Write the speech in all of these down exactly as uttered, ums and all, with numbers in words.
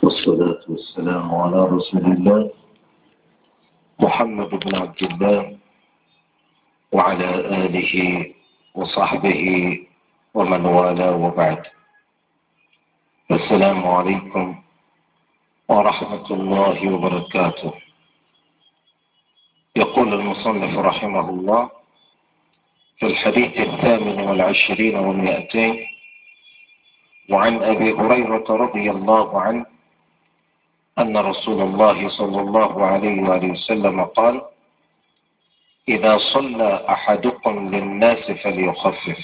والصلاة والسلام على رسول الله محمد بن عبد الله وعلى آله وصحبه ومن والاه وبعد. السلام عليكم ورحمة الله وبركاته. يقول المصنف رحمه الله في الحديث الثامن والعشرين والمئتين: وعن أبي هريرة رضي الله عنه أن رسول الله صلى الله عليه وآله وسلم قال: إذا صلى أحدكم للناس فليخفف،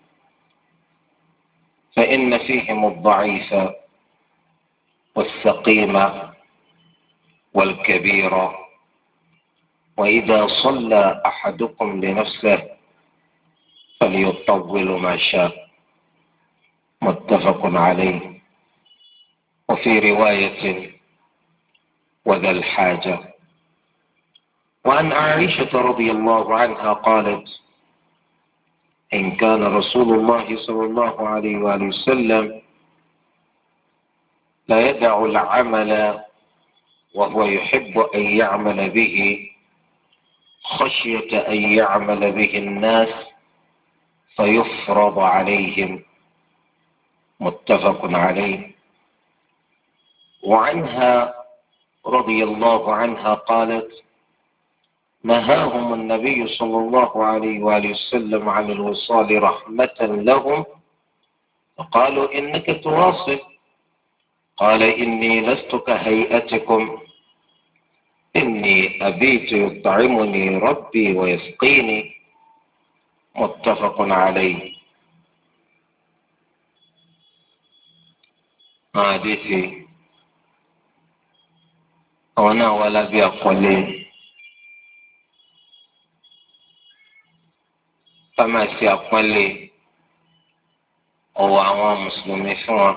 فإن فيهم الضعيف والسقيم والكبير، وإذا صلى أحدكم لنفسه فليطول ما شاء. متفق عليه. وفي رواية: وذا الحاجة. وعن عائشة رضي الله عنها قالت: إن كان رسول الله صلى الله عليه وآله وسلم لا يدع العمل وهو يحب أن يعمل به خشية أن يعمل به الناس فيفرض عليهم. متفق عليه. وعنها رضي الله عنها قالت: نهاهم النبي صلى الله عليه وآله وسلم عن الوصال رحمة لهم، فقالوا: إنك تواصل. قال: إني لست كهيئتكم، إني أبيت يطعمني ربي ويسقيني. متفق عليه. حديثي أنا ولا بأقولي فما سيقولي أو عوام مسلمين فوا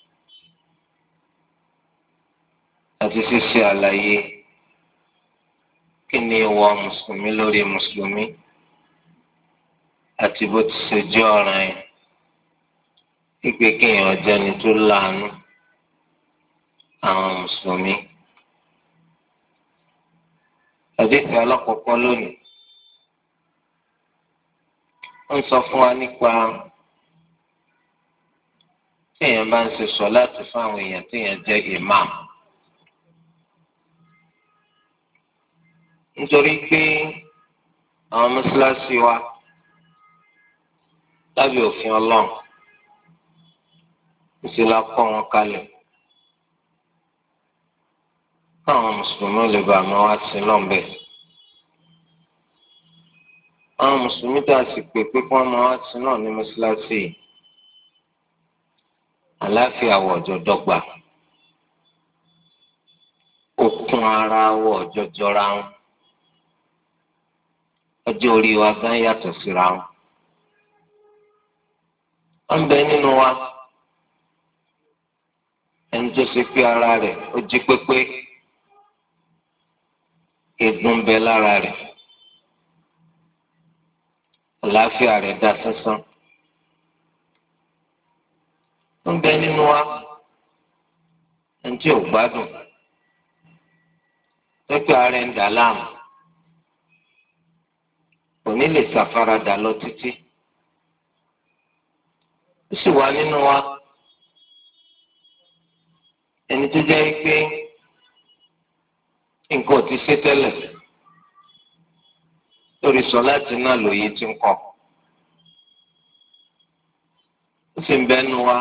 أتسيسي علي كني هو مسلمي لوري مسلمي أتبوت سجارين ìpè kéèyàn jẹni tó láàánú àwọn mùsùlùmí. Àdéhùn alákọ̀ọ́kọ́ lónìí ń sọ fún wa nípa téèyàn bá ń ṣe sọ̀láàtì fún àwọn èèyàn téèyàn jẹ́ imam. Nítorí pé àwọn mọ́sálásí wa lábẹ́ òfin Ọlọ́run ìṣẹ̀lẹ̀ akọ wọn kalẹ̀ káwọn mùsùlùmí lè bá àmọ́ wá sí lọ́nbẹ̀. àwọn mùsùlùmí dà sí pé pé kí wọ́n máa wá sí náà ní mọ́ṣáláṣí àláfíà wọ̀ ọ̀jọ̀ dọ́gba, okun ara wọ̀ ọ̀jọ̀ jọra wọn, ọjọ́ orí wa gan yàtọ̀ síra wọn. wọ́n bẹ nínú wa ẹni tó ṣe pé ara rẹ̀ ó jí pépé, egun bẹ lára rẹ̀, àlàáfíà rẹ̀ dá sánsán. ó ń bẹ nínú wa ẹni tí ò gbádùn, pépé ara ń dà láàmú, kò ní lè ṣàfaradà lọ títí. ó sì wà nínú wa ẹni tó jẹ́ pé nǹkan ò ti ṣe tẹ́lẹ̀ lórí sọ̀láàtì náà lòye tí ń kọ́. ó sì ń bẹ́nu wa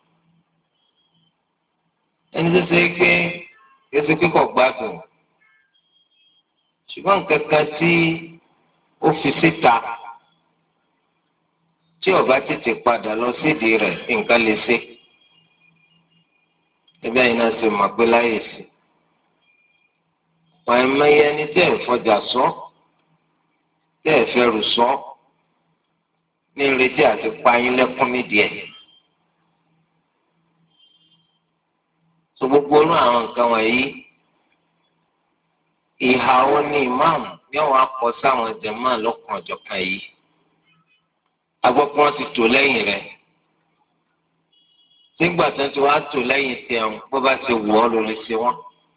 ẹni tó ṣe pé èsì kíkọ̀ gbádùn, ṣùgbọ́n nǹkan kan tí ó fi síta tí ó bá tètè padà lọ sídìí rẹ̀ nǹkan lè ṣe. ẹgbẹ́ yìí náà ṣe mọ̀ pé láyè sí wọ́n ẹ̀ mẹ́yẹ ẹni tẹ́ ẹ̀ fọjà sọ tẹ́ ẹ̀ fẹ́rù sọ ní ìrètí àti payín lẹ́kún nídìí ẹ̀. so gbogbo olú àwọn nǹkan wọ̀nyí ìhà wọn ní ìmáàmù yóò wá kọ sáwọn jàmáà lọ́kàn ọ̀jọ̀kan yìí. agbọ́pọ̀ wọn ti tò lẹ́yìn rẹ̀ nígbà tí wọ́n ti wá tò lẹ́yìn tiẹ̀ bó bá ti wù ọ́ ló lè ṣe wọ́n.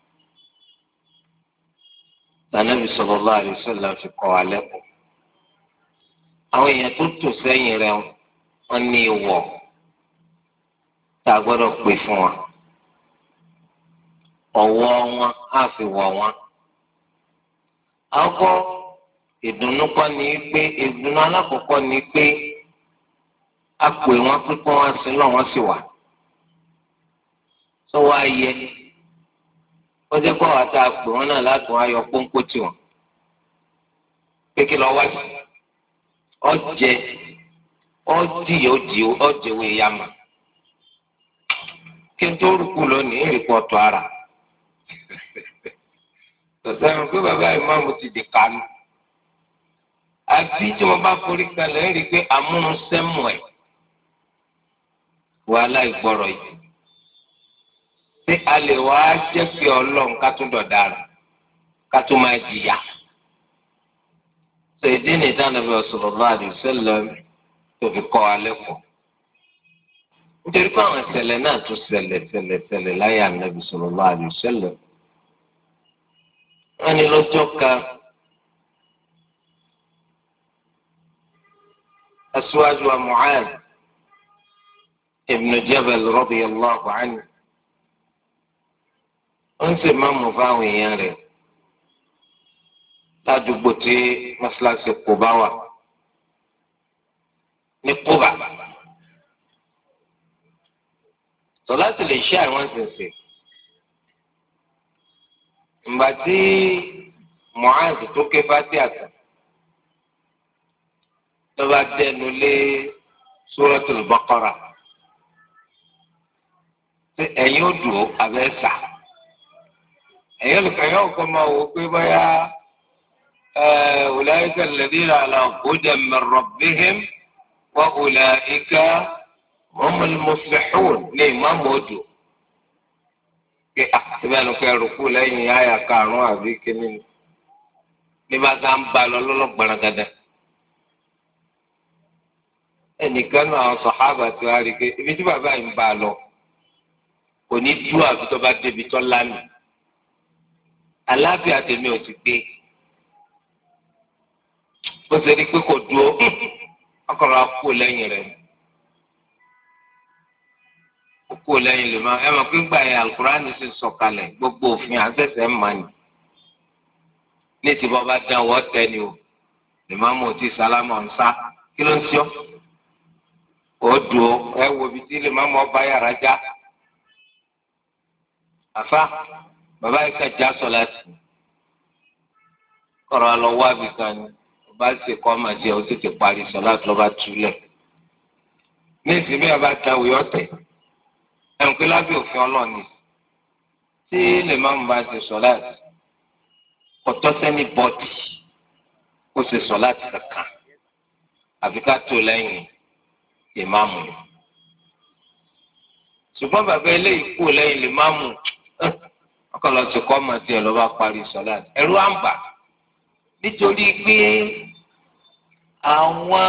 Ànábì sallallahu alaihi wasallam fi kọ́ wa lẹ́kọ̀ọ́. àwọn èèyàn tó tò sẹ́yìn rẹ̀ wọ́n ní ìwọ̀ tá a gbọ́dọ̀ pè fún wa. ọ̀wọ̀ wọn á fi wọ̀ wọn. àkọ́kọ́ ìdùnnú kọ́ ni pé ìdùnnú alákọ̀ọ́kọ́ ni pé a pè wọ́n pé kí wọ́n sí lọ wọ́n sì wà. sọ wá yẹ ó jẹ́ kó àwọn àti àpè wọn náà láti wọn ayọ̀ pọ́npọ́ tì wọ́n. kékeré lọ wá sí ọjẹ ọdí ọdí ọjẹwé yamma kí n tó rúkú lónìí ìrìpọ̀tù ara. tọ̀sán pé bàbá ìmáàmù ti di kánú. àbí tí wọ́n bá forí kalẹ̀ ń rí i pé amúnusẹ́mù ẹ̀ wàhálà ìgbọ́rọ̀ yìí. ṣé a lè wá jẹ́ pé ọlọ́run ká tún dọ̀dà rẹ̀ ká tún máa jìyà. sèdí ní ìdánilẹ́bẹ̀ sallallahu alaihi wasallam tó fi kọ́ alẹ́ pọ̀. nítorí pé àwọn ìṣẹ̀lẹ̀ náà tún ṣẹlẹ̀ ṣẹlẹ̀ ṣẹlẹ̀ láyé ànábì sallallahu alaihi wasallam. wọ́n ní lọ́jọ́ kan aṣíwájú wa Mu'adh ibn Jabal radiyallahu anhu ó ń ṣe máàmù fáwọn èèyàn rẹ̀ ládùúgbò tí mọ́ṣáláṣí Kùbá wà ní Kùbá. sọ̀láàtì lè ṣe àwọn ṣẹ̀ṣẹ̀. ìgbà tí Mu'adh tó ké Fátíhà àtà tó bá dẹnu lé Suratul Baqara ṣé ẹ̀yin ó dùn ó abẹ́ sà. ẹ̀yin olùkọ́ yóò kọ́ máa wò pé báyà ulaika alladhina ala hudan min rabbihim wa ulaika humul muflihun ní ìmáàmù odò. pé àtìmẹ́nu kẹ́ rúkú lẹ́yìn àyà karùn-ún àbí kíní ní bá sá ń bá lọ lọ́lọ́gbọ̀nrán gàdá. ẹnìkan náà àwọn sàhábà tí wàá rí i pé ibi tí bàbá yìí ń bá a lọ kò ní dúró àfi tó bá débi tó lámì. àlàáfíà tèmi ò ti gbé. ó ṣe ní pé kò dúró ọkọ̀rọ̀ akú lẹ́yìn rẹ̀. kó lẹ́yìn lè máa ẹ mọ̀ pé gbà yẹn alukurani sì sọ̀kalẹ̀ gbogbo òfin àṣẹ̀ṣẹ̀ ń mani ní ti bọ́ bá dán wọ́ tẹ́ni o lè má mọ̀ tí sálámà ń sá kí ló ń sọ ó dùn ó ẹ wo ibi tí lè má mọ̀ ọba yàrá já àfa bàbá yìí ká já sọ láti kọ̀rọ̀ àlọ́ wá bì kan ni ọba sì kọ́ ọmọ jẹ́ ó tètè parí sọ láti lọ́ba túlẹ̀ ní ìsinmi ọba dáwọ́ yọ tẹ̀ ẹnu pé lábẹ́ òfin ọlọ́ọ̀ni tí lè má mú bá ṣe sọ̀láàtì kọ́tọ́ sẹ́ni bọ́ọ̀dì kó ṣe sọ̀láàtì kankan àfi ká tó lẹ́yìn ìmáàmù. ṣùgbọ́n bàbá eléyìí kú lẹ́yìn lè má mú ọkọ̀ lọ sí kọ́ ọmọ tiẹ̀ ló bá parí sọ̀láàtì. ẹ̀rù à ń bà nítorí pé àwọn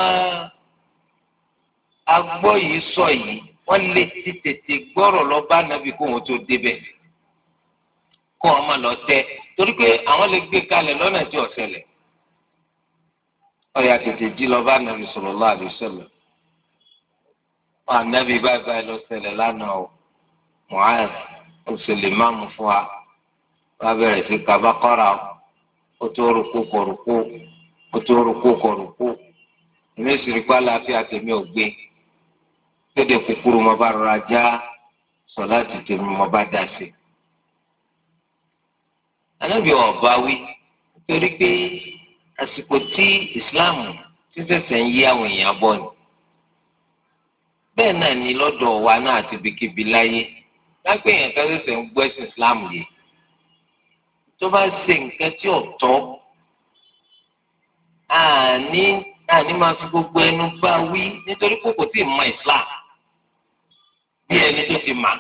agbọ́ yìí sọ yìí wọ́n lè ti tètè gbọ́rọ̀ lọ bá nàbí kó wọn tó débẹ̀ kó wọn má lọ tẹ́ torí pé àwọn lè gbé kalẹ̀ lọ́nà tí ò ṣẹlẹ̀ ọ̀yà tètè jí lọ bá nàbí sallallahu alaihi wasallam wọn ànábì báyìí báyìí lọ ṣẹlẹ̀ lánàá o Mu'adh ó sì lè má mú fún wa wọn bẹ̀rẹ̀ sí ka Baqara ó tó rúkú kọ̀rùkú ó tó rúkú kọ̀rùkú èmi sì rí pa láàfin àtẹ̀mí ò gbé kéde kúkúrú mo bá rọra já sọláàtì tèmi mo bá dá sí. Ànábì ọba wí nítorí pé àsìkò tí ìsìláàmù ti ṣẹ̀ṣẹ̀ ń yí àwọn èèyàn bọ̀ ni. bẹ́ẹ̀ náà ni lọ́dọ̀ wa náà àti ibikíbi láyé lágbè èèyàn kan ṣẹ̀ṣẹ̀ ń gbọ́ ẹ̀sìn ìsìláàmù yìí. tó bá ṣe nǹkan tí ò tọ́ àní àní máa fi gbogbo ẹnu bá wí nítorí pé kò tí ì mọ ìsìláàmù bí ẹni tó ti mà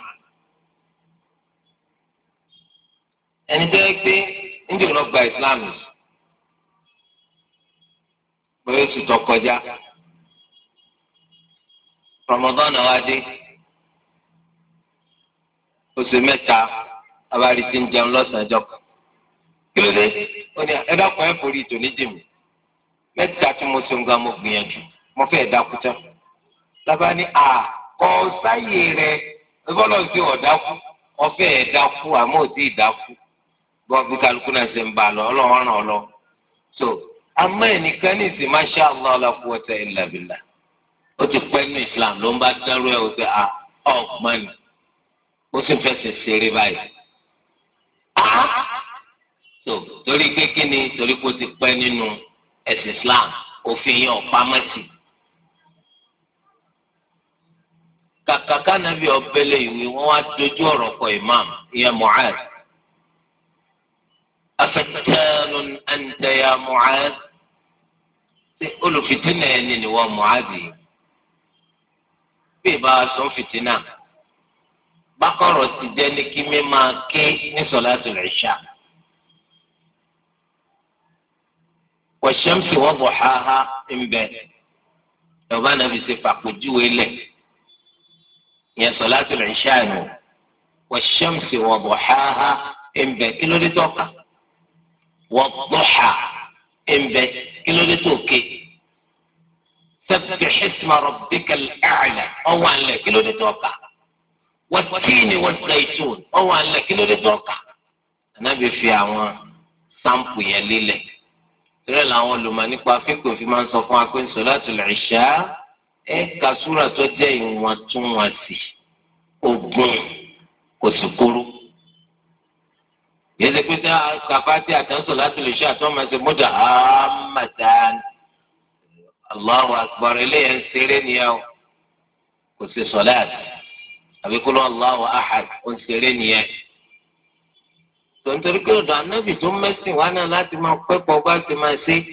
ẹni tó yẹ pé níjẹ́ òun lọ gba ìsìláàmù bóyá oṣù tó kọjá Ramadan wa dé oṣù mẹ́ta abárí ti ń jẹun lọ́sàn-án ẹjọ́ kan kí ló dé ó ní ẹ dákun ẹ forí ìtò ní jìmù mẹ́ta tí mo ṣe ń ga mo gbìyànjú mo fẹ́ dákú tán lábá ní à kọ́ sáyè rẹ bọ́lọ̀ sí ọ̀dákú ọ̀fẹ́ ẹ̀ dákú àmọ́ ò tí ì dákú bọ́ bí kálukú náà ṣe ń bá a lọ ọlọ́run ràn ọ́ lọ so àmọ́ ẹnìkan ní ìsìn masha Allah la quwwata illa billah ó ti pẹ́ ní Islam ló ń bá dárú ẹ̀ ó ti à ọ̀gbọ́n ni ó sì fẹsẹ̀ ṣeré báyìí so torí pé kí ni torí pé ó ti pẹ́ nínú ẹ̀sìn Islam òfin yẹn ọ̀pá mọ́tì kàkàkà nàbí ọ̀bẹ́lẹ̀ ìwé wọn wá dojú ọ̀rọ̀ kọ imam ìyẹn Mu'adh afattanun anta ya Mu'adh ṣe olùfìtínà ẹni ni wọ́n Mu'adh yìí bí ìbá sọ fìtínà bákọ̀rọ̀ ti jẹ́ ní kí mi máa ké ní sọ̀látul ìṣà. والشمس وضحاها إمبا لو بنا بصفة قجوة له هي صلاة العشاء والشمس وضحاها إمبا كيلو لتوقع والضحى إمبا كيلو لتوكي سبح اسم ربك الأعلى أو أن لا كيلو لتوقع والتين والزيتون أو أن لا كيلو لتوقع أنا بفي عوان سامبو يليلي tẹ́lẹ̀ làwọn olùmọ̀ nípa fíkò fi máa ń sọ fún wa pé sọ̀látul ìṣá ẹ̀ ka súrà tó jẹ́ ìwọ̀ntúnwọ̀nsì ogún kò sì kúrú. yẹ́sẹ̀ pé kàfáàtì àtàn sọ̀látul ìṣá tó máa ṣe mọ́jà ámàtàn Allahu akbar eléyà ń ṣeré nìyẹn o kò sí sọ̀láàtì àbí kúlú Allahu ahad ó ń ṣeré nìyẹn. tontorí pé ọ̀dọ̀ anábì tó mẹ́sìn wá náà láti máa pẹ́pọ̀ bá ti máa ṣe.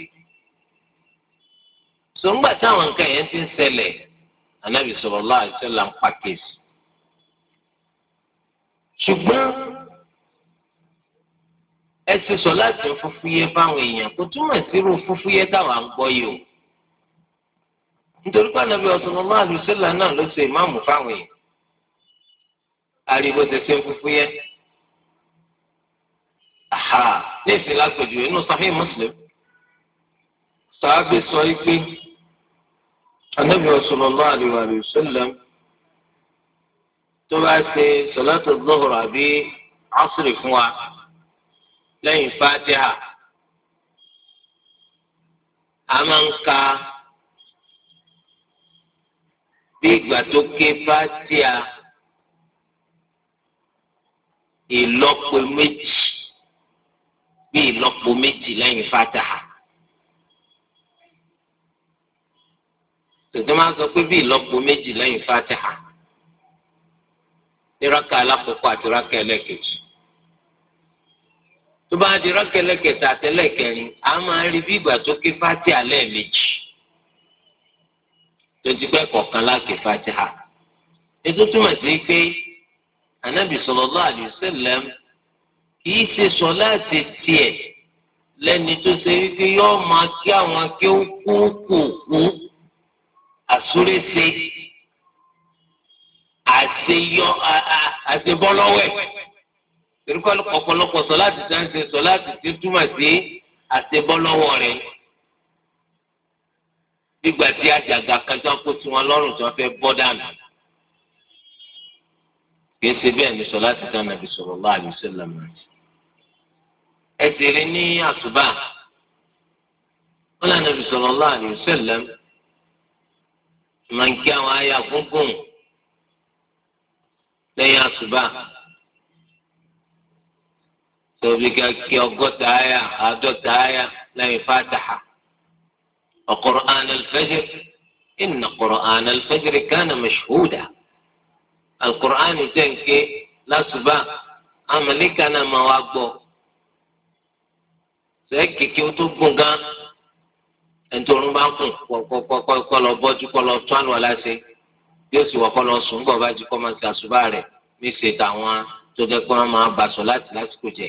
sọ̀ngbà táwọn nǹkan yẹn ti ń ṣẹlẹ̀ anábì sallallahu alaihi wasallam ń pàkíyèsí. ṣùgbọ́n ẹ ti sọ láti fúfúyẹ́ fáwọn èèyàn kò túmọ̀ sí irú fúfúyẹ́ táwọn à ń gbọ́ yìí o. nítorí pé anábì sallallahu alaihi wasallam náà ló ṣe ìmáàmù fáwọn èèyàn. ariwo ti ṣe fúfúyẹ́. aha ní ìsìnlá pẹ̀lú inú Sahih Muslim sàábì sọ pé Ànábì sallallahu alaihi wa sallam tó bá ṣe salatu dhuhr àbí asri fún wa lẹ́yìn Fatiha a máa ń ka bí ìgbà tó ké Fatiha ìlọ́po méjì. Bí ìlọ́po méjì lẹ́yìn Fatiha. Tòtò máa ń sọ pé bí ìlọ́po méjì lẹ́yìn Fatiha. Ní rákà alákọ̀ọ́kọ́ àti rákà ẹlẹ́kejì. Tó bá di rákà ẹlẹ́kẹta àti ẹlẹ́kẹrin, a máa rí bí ìgbà tó ké Fatiha lẹ́ẹ̀mejì. Tó ti pẹ́ kọ̀ọ̀kan láti Fatiha. Ètò túmọ̀ sí pé Ànábì sallallahu alaihi wasallam kìí ṣe sọ láti tiẹ̀ lẹ́ni tó ṣe wípé yóò máa kí àwọn kí ó kú kú kú àsúrẹ́sẹ àṣeyọ àṣebọ́lọ́wẹ̀ torí kọ́ ọ̀pọ̀lọpọ̀ sọ láti ṣe ń ṣe sọ láti ṣe túmọ̀ sí àṣebọ́lọ́wọ́ rẹ̀ nígbà tí àjàgà kan tó kó tí wọn lọ́rùn tí wọ́n fẹ́ bọ́ dànù kìí ṣe bẹ́ẹ̀ ni sọ láti ṣe Ànábì sallallahu alaihi wasallam ẹsẹ̀rẹ̀ ní àsùbà wọn lànà Ànábì sallallahu alaihi wasallam máa ń kí àwọn àyà gúngùn lẹ́yìn àsùbà tóbi ká kí ọgọ́ta àyà àádọ́ta àyà lẹ́yìn Fatiha wa Qur'an al-fajr inna Qur'an al-fajr kana mashhuda al-Qur'an jẹ́ nké lásùbà àmàlíkà náà máa wá gbọ́. Sẹ́ kékeré ó tó gùn gan ẹ̀ńtọ́rún bá ń kùn kọ́ lọ bọ́jú kọ́ lọ tún àlọ́ aláṣẹ yóò sì wọ́ kọ́ lọ sùn gbọ́ bá jí kọ́ máa ṣe àṣùbà rẹ̀ ní ṣe tàwọn tó jẹ́ pé wọ́n máa bà sọ láti lásìkò jẹ.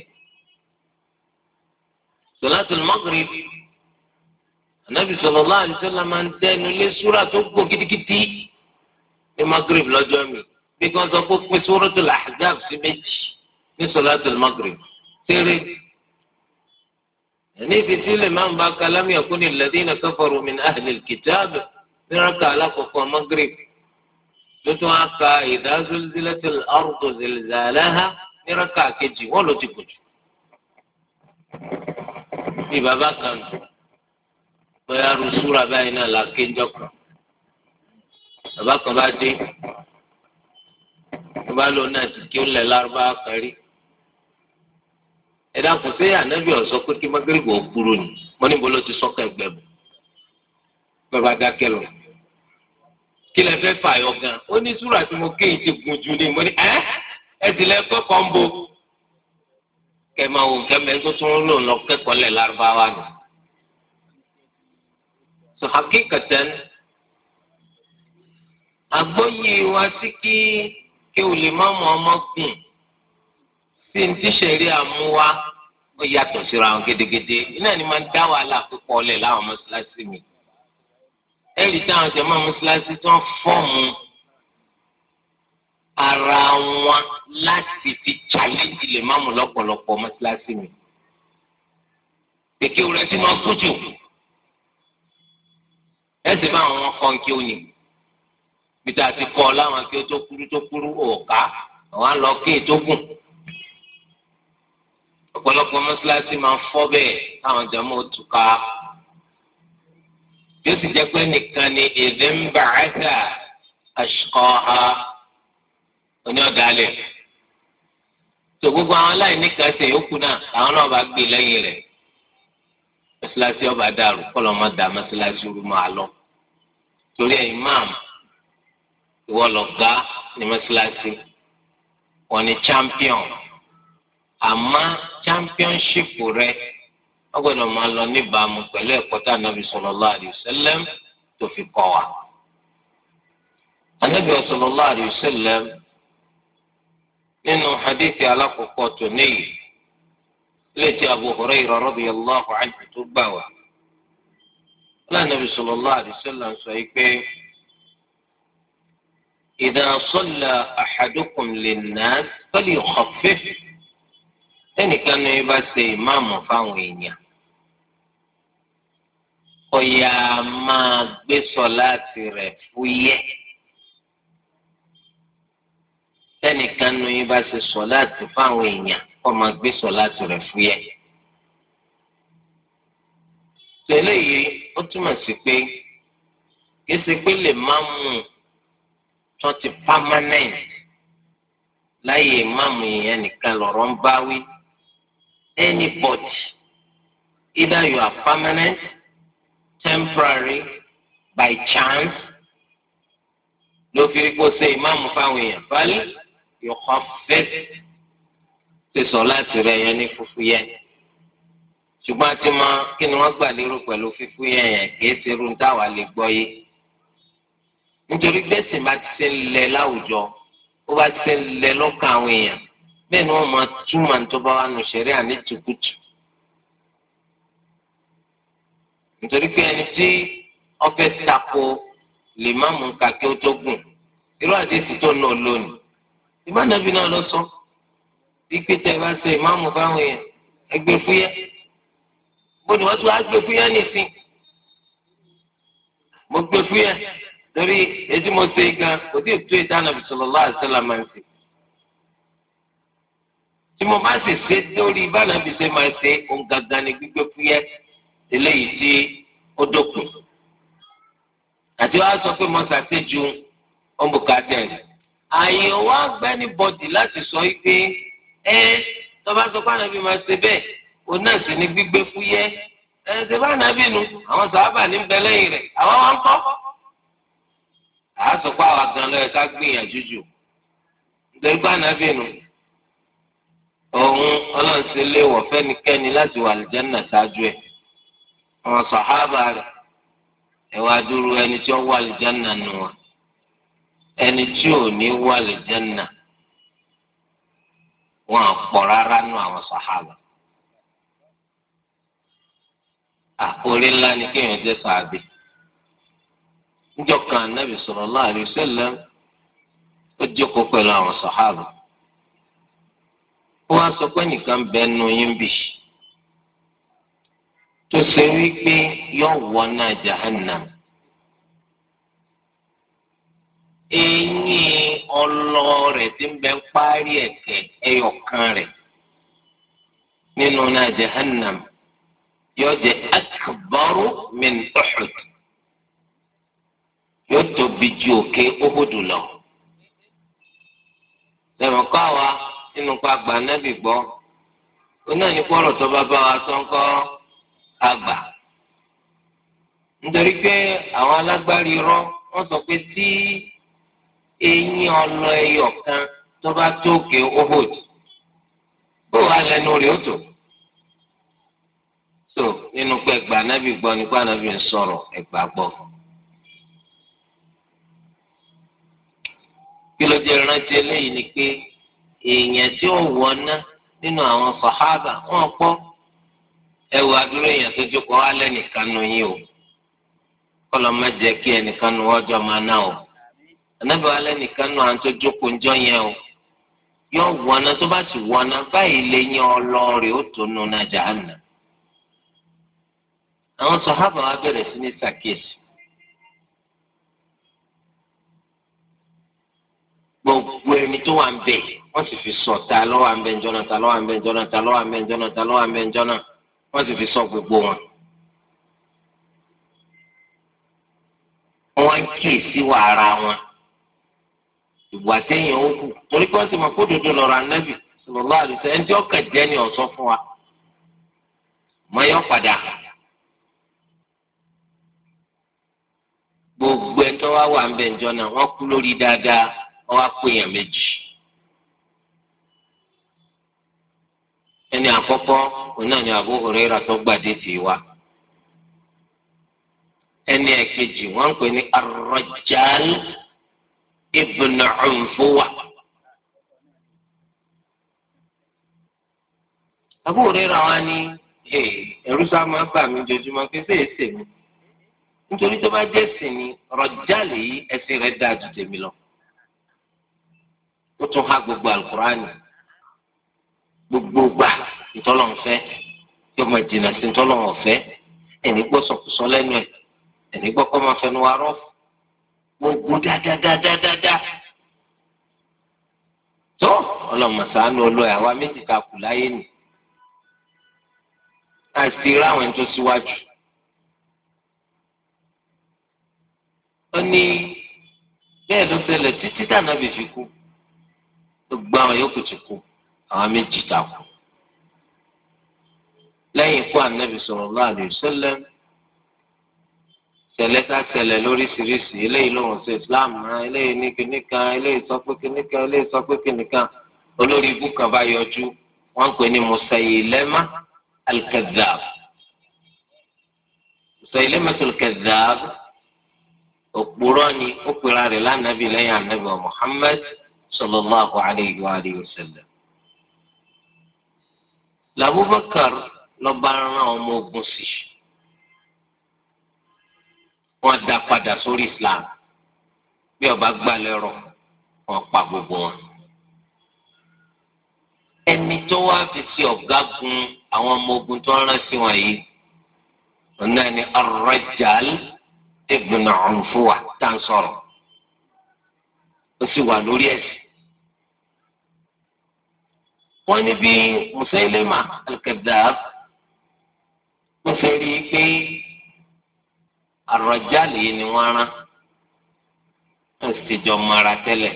Salatul Maghrib Ànábì sallallahu alaihi wasallam máa ń dẹnu lé súrà tó gbó gidigidi ní Maghrib lọ́jọ́ mi bí kan sọ pé pín Suratul Ahzab sí méjì ní Salatul Maghrib tẹ́rẹ́. ní ìfisí lè máa ń bá lam yakuni alladhina kafaru min ahlil kitab ní rákà alákọ̀ọ́kọ́ Maghrib ló tún á ka idha zulzilatil ardu zilzalaha ní rákà kejì wọ́n ló ti kù jù. bí bàbá kan bóyá rusúra báyìí náà la kéjọ kan bàbá kan bá dé tó bá lò náà ti kí ó lẹ̀ lárúbá kárí ẹ̀dá kò sí ànábì ọ̀sọ́ pé kí Mágírìbì ò kúrò ní wọ́n níbo ló ti sọ́kà ẹgbẹ́ bò bàbá dákẹ́ lọ kí lẹ fẹ́ fààyọ gan ó ní súrà tí mo kéyìí ti gùn jù ní mo ní ẹ́ ẹ ti lẹ kọ́kọ́ ń bo kẹ máa wò kẹ́mẹ́ tó tún lò lọ kẹ́kọ̀ọ́ lẹ̀ lárúbáwá nù. sọ hakíkatan àgbọ́yé wa sí kí kí o lè má mọ ọmọ gùn sí ní tíṣẹ̀rí àmúwá ó yàtọ̀ síra wọn gédégédé iná ni máa ń dá wàhálà púpọ̀ lẹ̀ láwọn mọ́ṣáláṣí mi. ẹ̀rí táwọn jẹ̀mọ́ mọ́ṣáláṣí tó ń fọ́ọ̀mù ara wọn láti fi challenge lè má mú lọ́pọ̀lọpọ̀ mọ́ṣáláṣí mi. Èké rẹ̀ ti máa kú jù. Ẹ sì bá àwọn kan kí ó ní. Bíta ti kọ́ láwọn kí ó tó kúrú tó kúrú òòká àwọn á lọ kí ètò gùn. Ọ̀pọ̀lọpọ̀ mọ́ṣáláṣí máa ń fọ́ bẹ́ẹ̀ táwọn jẹ̀mọ́ ó túká. Yóò sì jẹ́ pé nìkan ni èdè ń bà á sà ashqaha oní ọ̀dàlẹ̀ tó gbogbo àwọn aláìní kan ṣe yòókù náà àwọn náà bá gbé lẹ́yìn rẹ̀ mọ́ṣáláṣí ọba dàrú kọ́lọ́ mọ́ da mọ́ṣáláṣí rú máa lọ torí ẹ̀ imam ìwọ lọ̀gá ní mọ́ṣáláṣí wọ́n ní champion àmọ́ championship rẹ̀ wọ́n gbọ́dọ̀ máa lọ níbàámu pẹ̀lú ẹ̀kọ́ tá Ànábì sallallahu alaihi wasallam tó fi kọ́ wa. Ànábì sallallahu alaihi wasallam nínú hadithi alákòókò tó níyì létí Abu Hurairah radiyallahu anhu tó gbà wá. Ànábì sallallahu alaihi wasallam sọ yìí pé idha salla ahadukum lin-nas falyukhaffif ẹnìkan ní bá ṣe ìmáàmù fáwọn èèyàn ọ̀yà máa gbé sọ̀láàtì rẹ̀ fúyẹ́ ẹnìkan ní bá ṣe sọ̀láàtì fáwọn èèyàn kó máa gbé sọ̀láàtì rẹ̀ fúyẹ́. tẹ́lẹ̀ yìí ó túmọ̀ sí pé kí ṣe pé lè máa mú tó ti permanent láyé ìmáàmù yẹn nìkan lọ̀rọ̀ ń báwí. Anybody, either you are permanent, temporary, by chance, ló fi kó ṣe ìmáàmù fáwọn èèyàn báyìí yóò kọ́ fẹ́ ṣe sọ láti rẹ̀ yẹn ní fúfú yẹn. ṣùgbọ́n àti mọ kí ni wọ́n gbà lérò pẹ̀lú fífú yẹn yẹn kìí ṣe irú táwa lè gbọ́ yé. nítorí gbèsè bá ti ṣe ń lẹ láwùjọ ó bá ti ṣe ń lẹ lọ́kàn àwọn èèyàn bẹ́ẹ̀ ni wọ́n máa túmọ̀ tó bá wà nù ṣẹ̀rí àní tùkùtù. nítorí pé ẹni tí ọfẹ́ tako lè má mú kàkí ó tó gùn irú àdéhùn tó náà lónìí. ìbánabí náà lọ sọ wípé tẹ bá ṣe ìmáàmù fáwọn èèyàn ẹgbẹ́ fúyẹ́ bó ni wọ́n tún á gbé fúyẹ́ nìsín. mo gbé fúyẹ́ torí ètí mo ṣe gan kò tí ì tó ìdáná sallallahu alaihi wasallam máa ń ṣe. tí mo bá sì ṣe dórí bánàbí ṣe máa ṣe ohun gangan ní gbígbé fúyẹ́ eléyìí tí ó dókun. àti wàá sọ pé mo ṣàṣejù ọ̀nbùkátẹ́ rẹ̀. àyè wá gbẹ́ni bọ́dì láti sọ pé ẹ tọ́ba sọ pé ànábì máa ṣe bẹ́ẹ̀ òun náà sì ní gbígbé fúyẹ́ ẹ ṣe bá ànábì nu àwọn sàábà ní bẹ lẹ́yìn rẹ̀ àwọn wọn kọ́. àá sọ pé àwa gan lọ́yẹ ká gbìyànjú jù nítorí pé ànábì nu òun ọlọ́run ṣe léèwọ̀ fẹ́nikẹ́ni láti wà àlùjánnà ṣáájú ẹ̀ àwọn sàhábà rẹ̀ ẹ̀wà dúró ẹni tí ó wà àlùjánnà nù wọn ẹni tí ò ní wà àlùjánnà wọn àpọ̀ rárá nù àwọn sàhábà. àkórí ńlá ni kéèyàn jẹ́ sàábì. níjọ́ kan Ànábì sallallahu alaihi wasallam ó jókòó pẹ̀lú àwọn sàhábà ó wá sọ pé nìkan bẹ́ẹ̀ nu yín bì tó ṣe wípé yóò wọ náà jahannam eyín ọlọ́rẹ̀ tí ń bẹ ń parí ẹ̀kẹ́ ẹyọkan rẹ̀ nínú náà jahannam yóò jẹ́ akbaru min Uhud yóò tóbi ju òkè Uhud lọ. lẹ́mọ̀ kọ́ àwa nínú pa àgbà nábì gbọ́ ó náà ní kọ́rọ̀ tó bá bá wa tó ń kọ́ àgbà. nítorí pé àwọn alágbárí irọ́ wọ́n sọ pé tí eyín ọlọ ẹyọ kan tó bá tó òkè Uhud bó wà lẹ́nu rẹ̀ ó tó. so nínú pé ẹgbà nábì gbọ́ nípa nábì ń sọ̀rọ̀ ẹgbà gbọ́. kí ló jẹ́ rántí eléyìí ni pé èèyàn tí ó wọná nínú àwọn sàhábà wọn pọ̀ ẹ wo adúrú èèyàn tó jókòó wá lẹ́nìkan nù yín o kọ́lọ́ má jẹ́ kí ẹnìkan nù ọjọ́ máa ná o ànábì wa lẹ́nìkan nù àwọn tó jókòó ń jọ yẹn o yóò wọná tó bá sì wọná báyìí lè yan ọlọ́ọ̀rẹ́ ó tó nù náà jahannam. àwọn sàhábà wa bẹ̀rẹ̀ sí ní ṣàkíyèsí. gbogbo ẹni tó wà ń bẹ wọ́n sì fi sọ ta lọ́wọ́ à ń bẹ njọ́nà ta lọ́wọ́ à ń bẹ njọ́nà ta lọ́wọ́ à ń bẹ njọ́nà ta lọ́wọ́ à ń bẹ njọ́nà wọ́n sì fi sọ gbogbo wọn. wọ́n ń kíyèsí wà ara wọn ìwà téèyàn ó kù torí pé wọ́n ti mọ̀ kó dodo lọ́rọ̀ anábì sallallahu alaihi wasallam ẹni tí ó kàn jẹ́ ni ọ̀sọ́ fún wa mọ yọ padà gbogbo ẹ̀ tó wá wà ń bẹ njọ́nà wọ́n kú lórí dáadáa wọ́n wá pé èèyàn méjì. ẹni àkọ́kọ́ òun náà ni Abu Hurairah tó gbàdé tì wá. ẹni ẹ̀kejì wọ́n ń pè ní Ar-Rajjal ibn Unfuwa. Abu Hurairah wá ní ẹ̀rú sá máa bà mí jojúmọ́ pé ṣé èsè mi nítorí tó bá jẹ́ sìn ní Rajjal yìí ẹsẹ̀ rẹ̀ dáa ju tèmi lọ. ó tún há gbogbo alukurani gbogbo gbà ntọ́lọ́nfẹ́ yóò máa jìnnà sí ntọ́lọ́nfẹ́ ẹni gbọ́ sọkùsọ lẹ́nu ẹ̀ ẹni gbọ́ kọ́ máa fẹnu wa rọ́ gbogbo dáadáadáadáa tó ọlọ́mọ̀sánú olóyè àwa méjì ká kù láyé nì àti ráwọn ẹni tó síwájú. ó ní bẹ́ẹ̀ ló ṣẹlẹ̀ títí dáná bì fi kú gbogbo àwọn yòókù ti kú àwọn méjì ta kú lẹ́yìn ikú ànábì sallallahu alaihi wasallam ṣẹlẹ̀ ká ṣẹlẹ̀ lóríṣiríṣi eléyìí lóhùn sí islam náà eléyìí ní kìnnìkan eléyìí sọ pé kìnnìkan eléyìí sọ pé kìnnìkan olórí ibú kan bá yọjú wọ́n ń pè ní Musaylama al-Kadhdhab Musaylama al-Kadhdhab òpùrọ́ ni ó pera rẹ̀ lánàbì lẹ́yìn ànábì Muhammad sallallahu alayhi wa alihi wa sallam. L'Abubakar lọ bá rán ọmọ ogun sí wọ́n dá padà sórí islam bí ọba gbà lẹ́rọ̀ wọ́n pa gbogbo wọn. ẹni tó wá fi sí ọ̀gágun àwọn ọmọ ogun tó rán sí wọn yìí ọ̀nà ni Ar-Rajjal ibn Unfuwa tá ń sọ̀rọ̀ ó sì wà lórí ẹ̀sìn. wọ́n ní bí Musaylama al-Kadhdhab wọ́n fẹ́ rí i pé Ar-Rajjal yìí ni wọ́n rán wọ́n sì jọ mara tẹ́lẹ̀.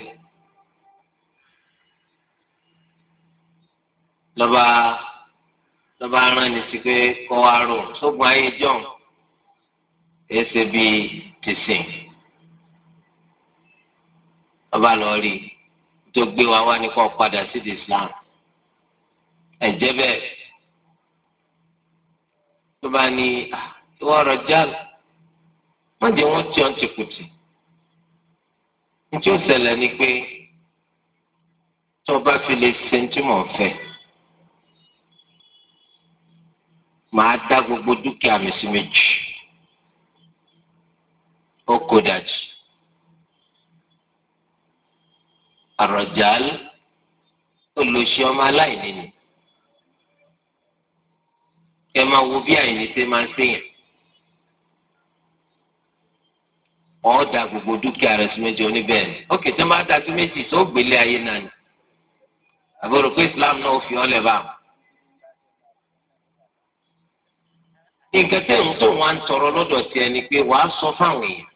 lọ́ba lọ́ba rán ni sí pé kọ́ wa rò sógun ayé john èsè bíi tìsín lọ́ba lọ rí tó gbé wa wá ní kó padà sí di Islam ẹ̀jẹ̀ bẹ́ẹ̀ tó bá ní ìwọ Rajjal wọ́n jẹ́ wọ́n tí wọ́n ti kùtì nítorí ó ṣẹlẹ̀ ni pé tó o bá fi lè ṣe ní tí mò ń fẹ́ màá dá gbogbo dúkìá mi sí méjì ó kó dájú àrọ̀jàl olùṣe ọmọ aláìní ni ẹ máa wo bí àìní ṣe máa ń ṣèyàn ọ̀ọ́dà gbogbo dúkìá rẹ̀ sí méjì oníbẹ̀ẹ́ ni ókè tí wọ́n bá dá sí méjì tó gbélé ayé náà ni àbúrò pé Islam náà fi ọ́ lẹ̀ bá wọn. nǹkan tẹ̀ ń tó wọn tọrọ lọ́dọ̀ tiẹ̀ ni pé wàá sọ fáwọn èèyàn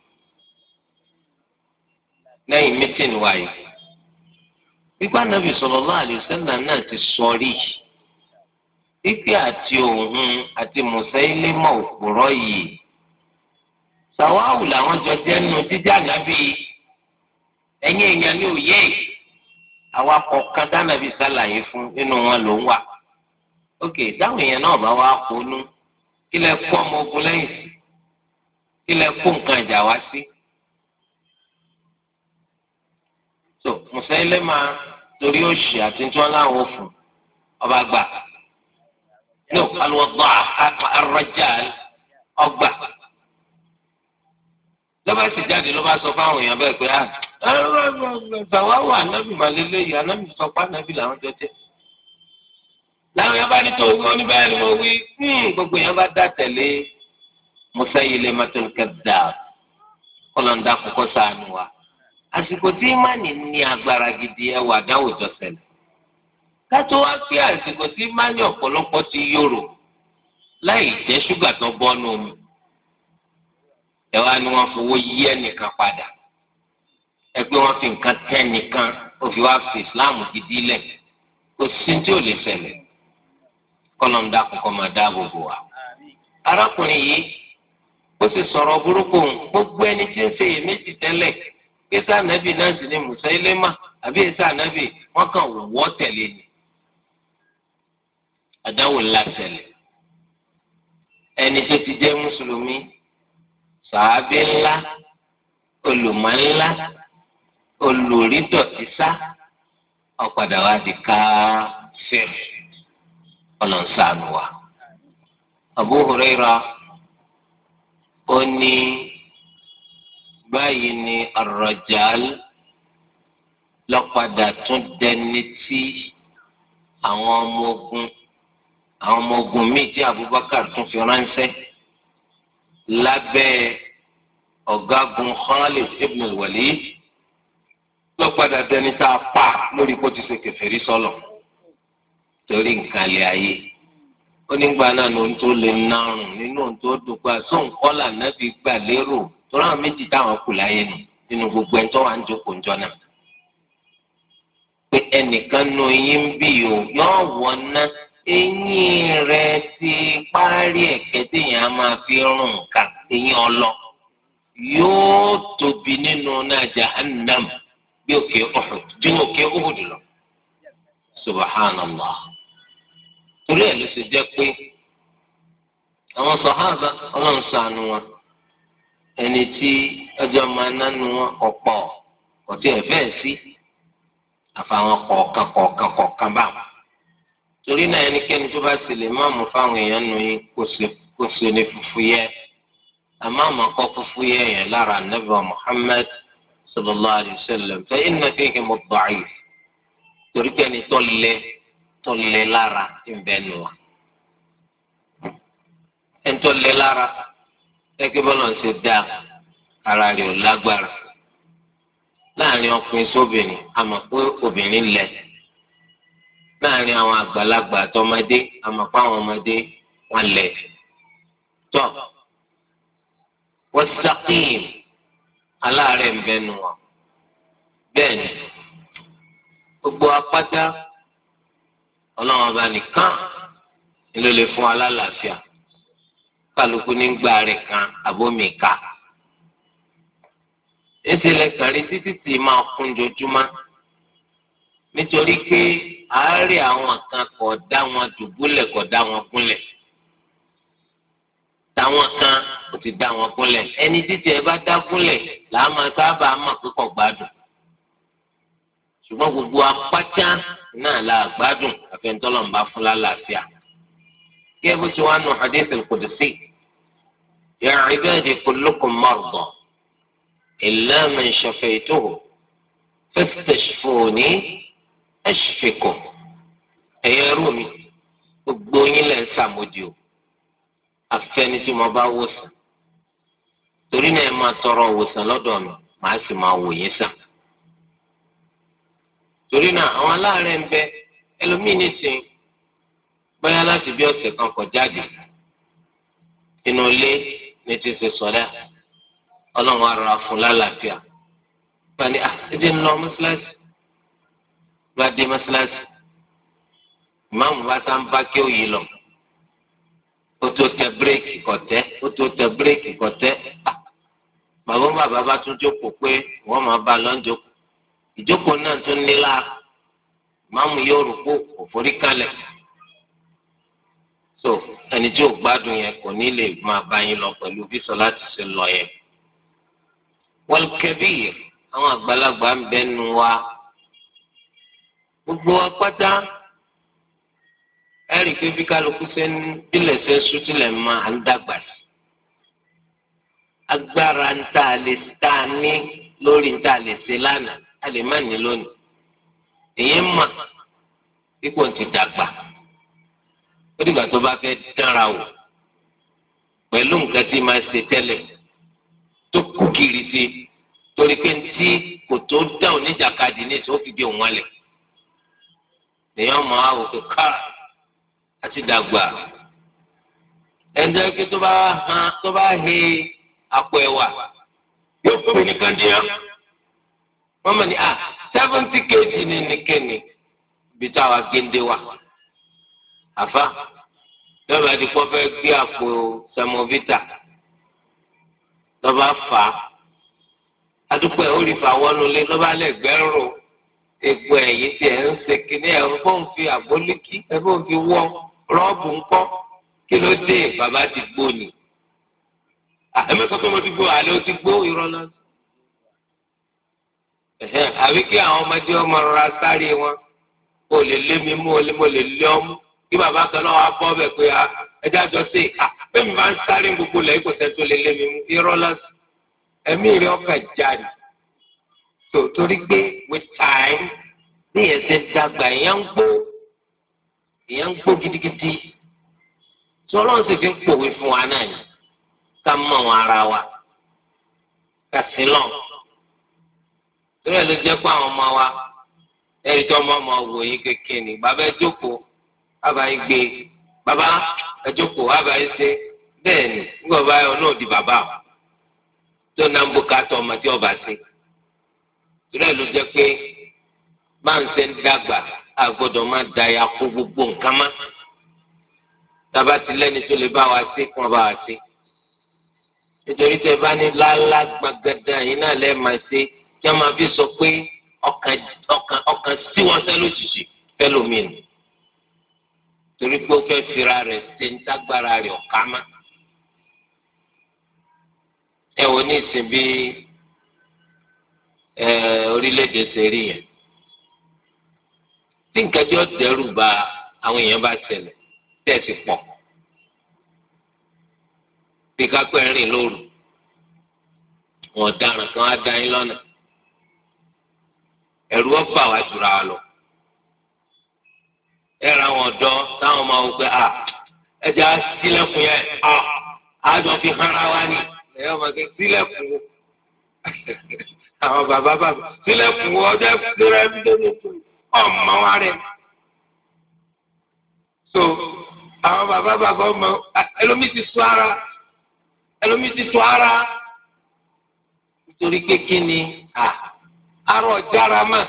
lẹ́yìn mítìnì wáyé pípa nàbì sallallahu alaihi wasallam náà ti sọ rí pípé àti òun àti Musailima òpùrọ́ yìí sàwáwù làwọn jọ jẹ́ nínú jíjà nàbì ẹ̀yìn èèyàn ní òye àwa kọ̀ọ̀kan dánàbì sàlàyé fún nínú wọn ló ń wà ókè táwọn èèyàn náà bá wá kónú kí lẹ kó ọmọ ogun lẹ́yìn sí kí lẹ kó nǹkan ìjà wá sí. so Musailima torí òṣì àti tí wọn láwọn òfin ọba gbà no alwọgbọ arrajal ọgbà lọba sì jáde ló bá sọ fáwọn èèyàn bẹ́ẹ̀ pé ah bàwá wà nábì màlélẹ yìí ànábì sọ pé ànábì làwọn jọ jẹ làwọn èèyàn bá ní tó wí oní báyìí ni mo wí gbogbo èèyàn bá dá tẹ̀lé Musailimatul Kadhdhab kọlọńdà kókó sànù wa àsìkò tí ìmánì ní agbára gidi ẹwà dáwùjọ ṣẹlẹ̀ kátó wá pé àsìkò tí ìmánì ọ̀pọ̀lọpọ̀ ti yòrò láì jẹ́ ṣúgà tó bọ́nú omi ẹ wá ní wọ́n fowó yí ẹnìkan padà ẹ pé wọ́n fi nǹkan tẹ́ nìkan ó fi wá fi ìsìláàmù gidi lẹ̀ kò sí tí ò lè ṣẹlẹ̀ kọ́lọ́ńdà kọ́kọ́ máa dáàbò bò wá. arákùnrin yìí ó sì sọ̀rọ̀ burúkú gbogbo ẹni tí ń ṣe iyèméjì tẹ́lẹ̀ kíkà ànábì náà sì ní Musailima àbí èsì ànábì wọn kàn wọ́ tẹ̀lé ni àdáwò ńlá tẹ̀lé ẹni tó ti jẹ́ mùsùlùmí sàábì ńlá olùmọ̀ ńlá olùrídọ̀tí sá ọ̀padà wa di káfíìn ọlọ́nsàánù wa. Abu Huraira ó ní báyìí ni ar-rajal lọ́padà tún dẹni tí àwọn ọmọ ogun àwọn ọmọ ogun míì tí Abubakar tún fi ránṣẹ́ lábẹ́ ọ̀gágun Khalid ibn al-Walid lọ́padà dẹni tá a pa lórí kó ti ṣe kèfèrí sọ́lọ̀ torí nǹkan lè ayé ó nígbà náà ló ń tó lè narùn nínú ohun tó dùgbà sóńkọ́là náà fi gbà lérò torí àwọn méjì táwọn kù láyé nù nínú gbogbo ẹni tó wà ń jókòó ńjọ náà pé ẹnìkan nu eyín ń bì o yóò wọná eyín rẹ ti parí ẹ̀kẹ́ téèyàn á máa fi rún nǹkan eyín ọlọ yóò tóbi nínú náà jahannam bí òkè Uhud bí òkè Uhud lọ subhanallah torí ẹ̀ ló ṣe jẹ́ pé àwọn sàhábà Ọlọ́run ṣàánú wọn ẹni tí ọjọ́ máa nánu wọn ọ̀pọ̀ ọ̀tí ẹ̀ bẹ́ẹ̀ sí àfàwọn kọ̀ọ̀kan kọ̀ọ̀kan kọ̀ọ̀kan bá wọn. torí náà ẹnikẹ́ni tó bá sì lè má mú fáwọn èèyàn nù yín kó ṣe ní fúfú yẹ àmọ́ àmọ́ kọ́ fúfú yẹ yẹn lára Ànábì Muhammad sallallahu alayhi wa sallam fa inna fihim ad-da'if torí kẹ́ni tó lẹ tó lẹ lára ń bẹ nù wá. ẹni tó lẹ lára gẹ́gẹ́ bọ́lá ń ṣe dá ara rẹ̀ ò lágbára láàrin ọkùnrin sóbìnrin àmọ́ pé obìnrin lẹ̀ láàrin àwọn àgbàlagbà àtọmọdé àmọ́ pé àwọn ọmọdé wọn lẹ̀ tọ́ wọ́n sàkíyìm aláàárẹ̀ ń bẹnu wọn bẹ́ẹ̀ ni gbogbo apáta ọlọ́run ọba nìkan ni ló lè fún alálàáfíà kálukú ní gbà rẹ̀ kan àbómi ká ìṣẹ̀lẹ̀ kàrí títí tí máa kún jojúmọ́ nítorí pé àárẹ̀ àwọn kan kò dá wọn dùbúlẹ̀ kò dá wọn gúnlẹ̀ táwọn kan kò ti dá wọn gúnlẹ̀ ẹni títí ẹ bá dá gúnlẹ̀ làá máa sábà mọ̀ pé kò gbádùn ṣùgbọ́n gbogbo apáta náà la gbádùn àfẹnutọ́lọ́mùbá fún lálàáfíà kí ẹ bó ti wá nù hadith al-qudsi ya ibadi kullukum marda illa man shafaytuhu fastashfuni ashfikum ẹ̀yin ẹrú mi gbogbo yín lẹ́ ń ṣàmójì o àfẹ́ni tí mo bá wò sàn torí náà ẹ máa tọrọ òwòsàn lọ́dọ̀ mi màá sì máa wò yín sàn torí náà àwọn aláàárẹ̀ ń bẹ ẹlòmíín nìsín bóyá láti bí ọ̀sẹ̀ kan kọ̀ jáde inú ilé ní ti ṣe sọ̀rẹ́ ọlọ́run arọra fún lálàáfíà wọ́n ní àtẹ̀dé ńlọ mọ́ṣáláṣí bá dé mọ́ṣáláṣí ìmáàmù bá sá ń bá kí òye lọ ó tó tẹ bírèkì kọ̀tẹ́ ó tó tẹ bírèkì kọ̀tẹ́ bàbá bàbá bá tún jókòó pé wọ́n máa bá lọ́njọ́ ìjókòó náà tún nílá ìmáàmù yóò rò pé òfòrí kalẹ̀ so ẹni tí ò gbádùn yẹn kò ní lè máa bá yín lọ pẹ̀lú bí sọ láti ṣe lọ yẹn. wal kabir àwọn àgbàlagbà ń bẹnu wa gbogbo apáta ẹ̀rí pé bí kálukú ṣe ń bílẹ̀ ṣe ń sútìlẹ̀ máa ń dàgbà sí. agbára ń tà lè tà ní lórí ń tà lè ṣe lánàá a lè má ní lónìí. èyí ń mà ipò ti dàgbà ó dìgbà tó bá fẹ́ dára wò pẹ̀lú nǹkan tí máa ṣe tẹ́lẹ̀ tó kú kiri sí torí pé tí kò tó dáhùn níjàkadì ní ìṣó fìdí òun wálẹ̀ èèyàn máa wò pé ká àti dàgbà ẹnjẹ́ pé tó bá hàn tó bá he àpò ẹ̀wà yóò pè ní kandíyà wọ́n mọ̀ ní à seventy kg ní nìkẹ́ni bí táwa géńdé wà àfa lọ́ba di kọ́ fẹ́ gbé àpò semovita lọ́ba fà á adúpẹ́ orí fà wọnú lé lọ́ba lẹ́gbẹ́rún egbò ẹ̀yìn tí ẹ̀ ń ṣe kínní ẹ̀ ń fọ́n fi àgbólíkì ẹ̀ fọ́n fi wọ́ rọ́ọ̀bù ńkọ́ kí ló dé bàbá ti gbó ni ẹ̀mí sọ pé mo ti gbó àlẹ́ ó ti gbó irọ́ náà àbí kí àwọn ọmọdé ọmọ rọra sáré wọn kó lè lé mi mú mo lè lé ọmú kí bàbá kan náà wá bọ́ bẹ̀ pé ẹja jọ sí i pé mi máa ń sáré gbogbo lẹ́yìn kò sẹ́ni tó lè lé mi mú irọ́ lásán ẹ̀mí rẹ̀ ọkàn jáde tó torí pé with time ní ẹ̀sẹ̀ dàgbà ìyẹn ń gbó ìyẹn ń gbó gidigidi tí ọlọ́run sì fi ń pòwe fún wa náà yìí ká mọ̀ wọn ara wa ká sí lọ torí ẹ̀ ló jẹ́ pé àwọn ọmọ wa ẹ̀rí tí ọmọ ọmọ wò yín kékeré ni bàbá ẹ jókòó bàbá yìí gbé bàbá ẹjọkọ bàbá yìí ṣe bẹ́ẹ̀ ni nígbà bá yọ náà di bàbá o tó náà ń bò káàtó ọmọ tí ọba ṣe torí ẹ̀ ló jẹ́ pé máa ń ṣe ń dàgbà a gbọ́dọ̀ máa da ya kó gbogbo nǹkan má tába ti lẹ́ni tó lè bá wa ṣe kí wọ́n bá wa ṣe nítorí tẹ́ bá ní lálá gbàgádà yìí náà lẹ́ẹ̀ máa ṣe kí wọ́n máa fi sọ pé ọkàn ọkàn ọkàn sí wọn sẹ́ lójijì fẹ́ lómi nù torí pé ó fẹ́ fira rẹ̀ ṣe ń tágbára rẹ̀ ọ̀ká má. ẹ wo ní ìsìn bí orílẹ̀-èdè ṣe rí yẹn tí nǹkan tí ó dẹ́rù bà àwọn èèyàn bá ṣẹlẹ̀ tẹ̀sí pọ̀ bí kápẹ́ rìn lóru wọn ọ̀daràn kan á dá yín lọ́nà ẹ̀rù ó bà wá jùra wa lọ ẹ̀rọ àwọn ọ̀dọ́ táwọn máa wò pé à ẹja sílẹ̀kùn yẹn à àjọ fi hànra wa ni ẹ̀yọ́ máa ké sílẹ̀kùn wo àwọn bàbá bàbá sílẹ̀kùn wo ọjọ́ ìfúnra ẹbí tó ní kú ọmọ wa rẹ̀ so àwọn bàbá bàbá ọmọ ẹlòmí ti sọ ara ẹlòmí ti sọ ara nítorí kékeré ni à arọ jára máa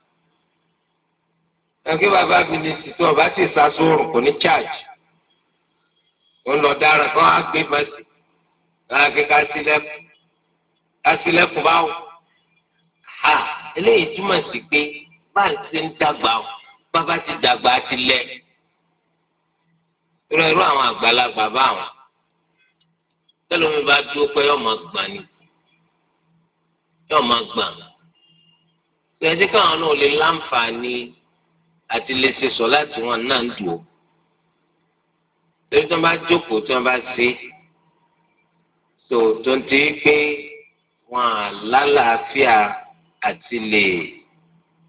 ẹgbẹ́ bàbá mi ní títí ọba tí ìsasóorùn kò ní charge ó lọ dára kó á gbé màsí láàgbé ká sílẹ̀kùn ká sílẹ̀kùn báwò ha eléyìí túmọ̀ sí pé báà ti ń dàgbà o bàbá ti dàgbà ti lẹ̀ irú irú àwọn àgbàlagbà báwọn tẹlifíwọ́n bá dúró pé yóò máa gbà ní yóò máa gbà ṣèjì káwọn náà lè láǹfààní àti lè ṣe sọ láti wọn náà ń dùn ó torí tí wọn bá jókòó tí wọn bá ṣe tó tó ń ti pé wọn à lálàáfíà àti lè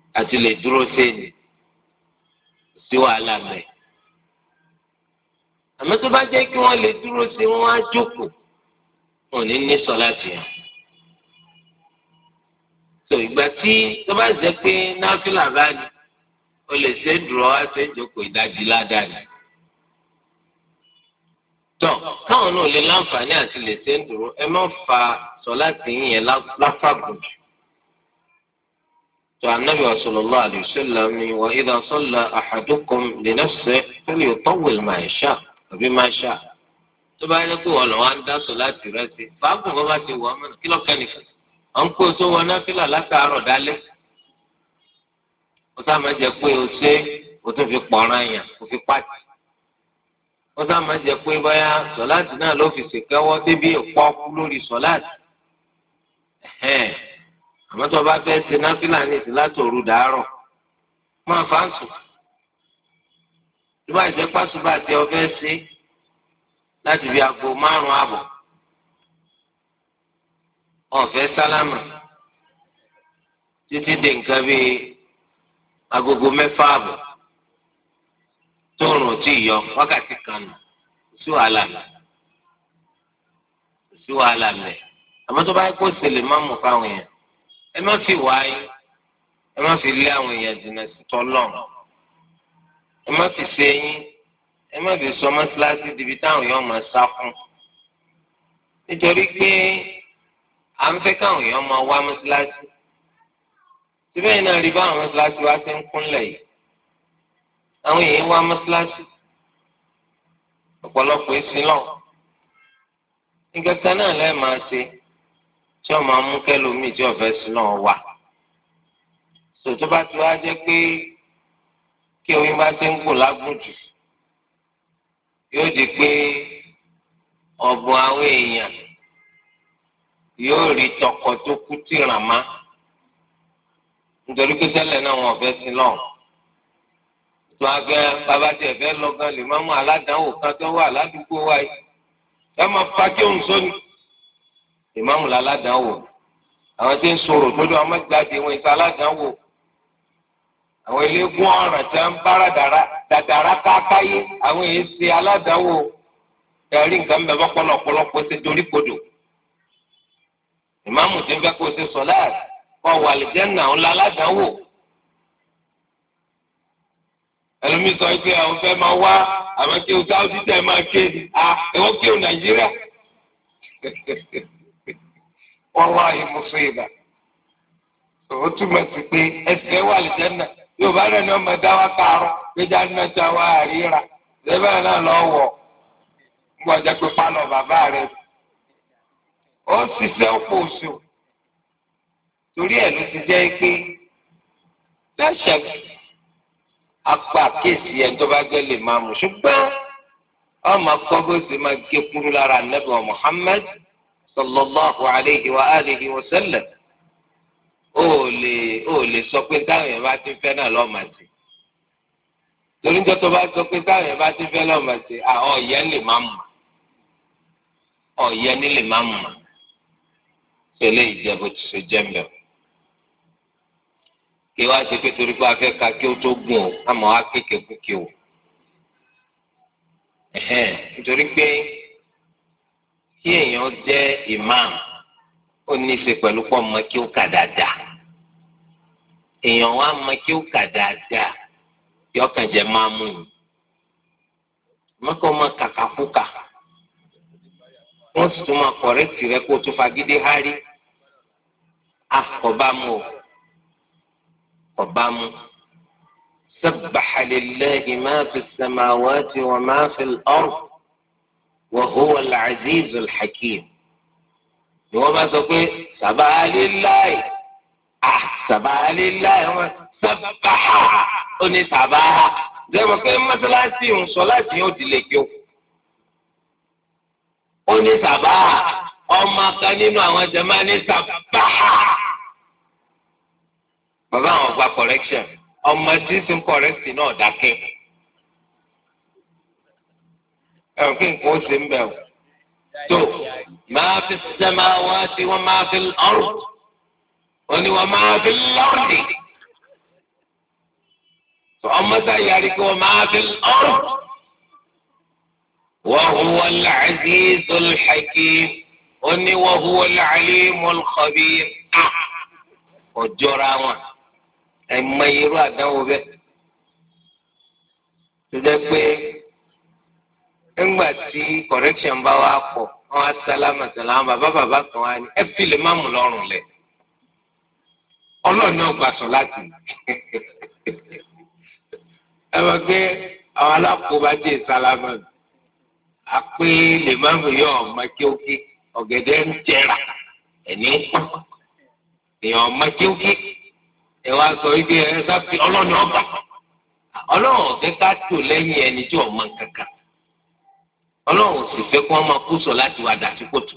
àti lè dúró sẹ́ni sí wàhálà mẹ́. àmọ́ tó bá jẹ́ kí wọ́n lè dúró sí wọn á jókòó wọn ò ní ní sọ láti yàn. tó ìgbà tí tó bá jẹ́ pé náfìlà bá ní o lè ṣe é dúró wá ṣe é jókòó ìdajì ládàá ni. tọ́ káwọn náà lè láǹfààní àti lè ṣe é dúró ẹ má fa sọ láti yín yẹn láfàgùn jù. النبي صلى الله عليه وسلم وإذا صلى أحدكم لنفسه فليطول ما يشاء بما شاء tó bá yẹ kó ọlọ́wọ́ á ń dá sọ láti rẹ sí fàákùn bá bá ti wọ ọmọ kí lọ́ọ́ kẹ́ni fún à ń kó o tó wọ náfìlà látàárọ̀ dálẹ́ ó sáà máa jẹ pé o ṣe o tún fi pọ̀nrán yàn o fi pàtì ó sáà máa jẹ pé báyà sọ̀láàtì náà ló fi ṣèkẹ́wọ́ débi ìpọ́kú lórí sọ̀láàtì àmọ́ tó o bá fẹ́ ṣe náfìlà ní ìsìn láti òru dàárọ̀ máa fà ń sùn tó bá jẹ́ pásùbà tí o fẹ́ ṣe láti fi aago márùn-ún àbọ̀ ọ̀fẹ́ sálámà títí dé nǹkan bíi agogo mẹ́fà àbọ̀ tóòrùn tí ì yọ wákàtí kan nù sí wàhálà mẹ́ sí wàhálà mẹ́ àmọ́ tó bá yẹ kó ṣe lè má mú fáwọn èèyàn ẹ má fi wáyé ẹ má fi lé àwọn èèyàn jìnnà sí tọ́lọ̀ ẹ má fi ṣe yín ẹ má fi sọ mọ́sálásí dibi táwọn èèyàn máa sá fún nítorí pé à ń fẹ́ káwọn èèyàn máa wá mọ́sálásí síbẹ̀ yìí náà rí báwọn mọ́sálásí wá sí ń kúnlẹ̀ yìí àwọn èèyàn wá mọ́sálásí ọ̀pọ̀lọpọ̀ èsì náà nígbà kan náà lẹ́ẹ̀ máa ṣe tí wọ́n máa mú kẹ́lòmíì tí ọ̀fẹ́ sí náà wà sòtú bá ti wá jẹ́ pé kí oyin bá ti ń kù lágùn jù yóò di pé ọ̀bùn àwọn èèyàn yóò rí tọkọ tó kú tí ràn má nítorí pé tẹ́lẹ̀ náà wọn ọ̀fẹ́ sí náà tó a fẹ́ bàbá tí ẹ̀fẹ́ lọ́gán lè má mú aládàáwò kan tó wà ládùúgbò wa yìí ẹ máa fa kí òun sóni ìmáàmù làládàáwò àwọn tí ń sọ̀rọ̀ tó dé ọmọ gbàdé wọn ìta aládàáwò àwọn eléégún ọ̀ràn tí wọ́n ń bára dàdàrà kákáyé àwọn èyí ṣe aládàáwò ẹ̀rí nǹkan bẹ̀ bọ́pọ̀lọ̀ ọ̀pọ̀lọpọ̀ ṣe dorí kodò ìmáàmù tí ń fẹ́ kó ṣe sọ̀lá kọ́ wà lìjẹ́nà ńlá aládàáwò ẹlòmíì sọ pé àwọn fẹ́ máa wá àwọn kí o sáwọ́dí tẹ̀ máa ké ni à ẹ̀wọ́n kí o nàìjíríà wọ́n wá ìmùsùn ìgbà ó túmọ̀ sí pé ẹsẹ̀ wà lìjẹ́nà yóò bá rẹ̀ ní ọmọ ẹ̀dá wa kàárọ̀ gbéjà ní ọjà wa àríra lẹ́bẹ̀rẹ̀ náà lọ́ wọ̀ ń gbọ́ jẹ́ pé pálọ̀ bàbá rẹ̀ ó ṣiṣẹ́ ọ̀pọ̀ oṣù torí ẹ̀ ló ti jẹ́ pé lẹ́sẹ̀ apá kéèsì ẹ̀ tó bá jẹ́ lè máa mú ṣùgbọ́n ọmọ akọ́ bó ṣe máa gé kúrú lára Ànábì wa Muhammad sallallahu alayhi wa alihi wa sallam ó lè ó lè sọ pé táwọn yẹn bá ti fẹ́ náà lọ́ọ́ máa ṣe torí níjọ́ tó bá sọ pé táwọn yẹn bá ti fẹ́ lọ́ọ́ máa ṣe àwọn ọ̀yẹ́ lè má mú ọ̀yẹ́ ní lè má mú tẹ́lẹ̀ ìjẹ́ bó ti ṣe jẹ́ mbẹ́ kí wá ṣe pé torí pé a fẹ́ ka kí ó tó gùn ó àmọ́ wá kéèké kú kí o nítorí pé kí èèyàn jẹ́ imam ó ní í ṣe pẹ̀lú pọ̀ mọ́ kí ó kà dáadáa èèyàn wá mọ́ kí ó kà dáadáa yọ kàn jẹ́ máa mú yìí mọ́kọ́ mọ́ kàkàkúkà wọ́n sì tún máa kọ̀rẹ́tì rẹ kó o tún fagídé hárí àkọ́bámu ọ̀bámu sabbaha lillahi ma fi samawati wa ma fi al-ard wa huwa al-aziz al-hakim ni wọ́n bá sọ pé sabbaha lillahi ah sabbaha lillahi wọn sabbaha ó ní sabbaha dẹ́gbẹ́ pé mọ́sálásí ń sọ láti yóò di lè kí o. ó ní sabbaha ọmọ kan nínú àwọn jàmáà ní sabbaha. bàbá àwọn gba correction ọmọ tí ń sin correction náà dákẹ́. ẹ̀rọ kí nǹkan ó ṣe ń bẹ̀ o. tó ma fi samawati wa ma fi al-ard ó ní wa ma fi al-ardi mọ́tà yàrá kí wọ́n máa fi ọ̀rọ̀. wa huwa al-azizul hakim ó ní wa huwa al-alimul khabir ọjọ́ra wọn ẹ̀ mọ irú àdánwò bẹ́ẹ̀ tó jẹ́ pé ńgbà tí correction bá wà pọ̀ wọ́n á sálámà sálámà bàbá bàbá kan wá ní ẹ fi lè má mú lọ́rùn lẹ̀ ọlọ́run náà gbà sọ láti ẹ bá gbé àwọn alákòóbá jẹ́ sálámà àpé lè má mú yọ ọmọ kéwké ọ̀gẹ̀dẹ̀ ń jẹrà ẹ̀ní ń pọ̀ èèyàn ọmọ kéwké ẹ wá sọ wípé ẹ sáfì ọlọ́run ọgbà ọlọ́run ọ̀gẹ́ ká tó lẹ́yìn ẹni tí ọmọ kankan ọlọ́run sì fẹ́ kí wọ́n máa kú sọ láti wá dà sí kòtò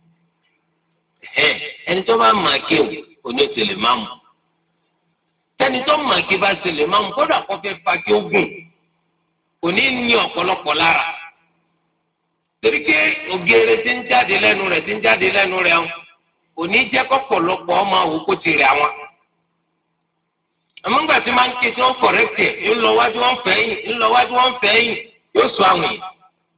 ẹni tó bá máa ké o kò ní òtò lè máa mú ẹni tó máa ké bá ṣe lè máa mú kódà kó fẹ́ fa kí ó gùn kò ní ní ọ̀pọ̀lọpọ̀ lára torí pé ògèrè tí ń jáde lẹ́nu rẹ̀ tí ń jáde lẹ́nu rẹ̀ kò ní jẹ́ kọ́pọ̀lọpọ̀ ọmọ àwòkó ti rẹ̀ àwọn àmọ́ ńgbà tí máa ń ké tí wọ́n kọ̀rẹ́tì ẹ̀ ńlọ wájú wọn fẹ́ yìn ńlọ wájú wọn fẹ́ yìn yóò sọ àwọn yìí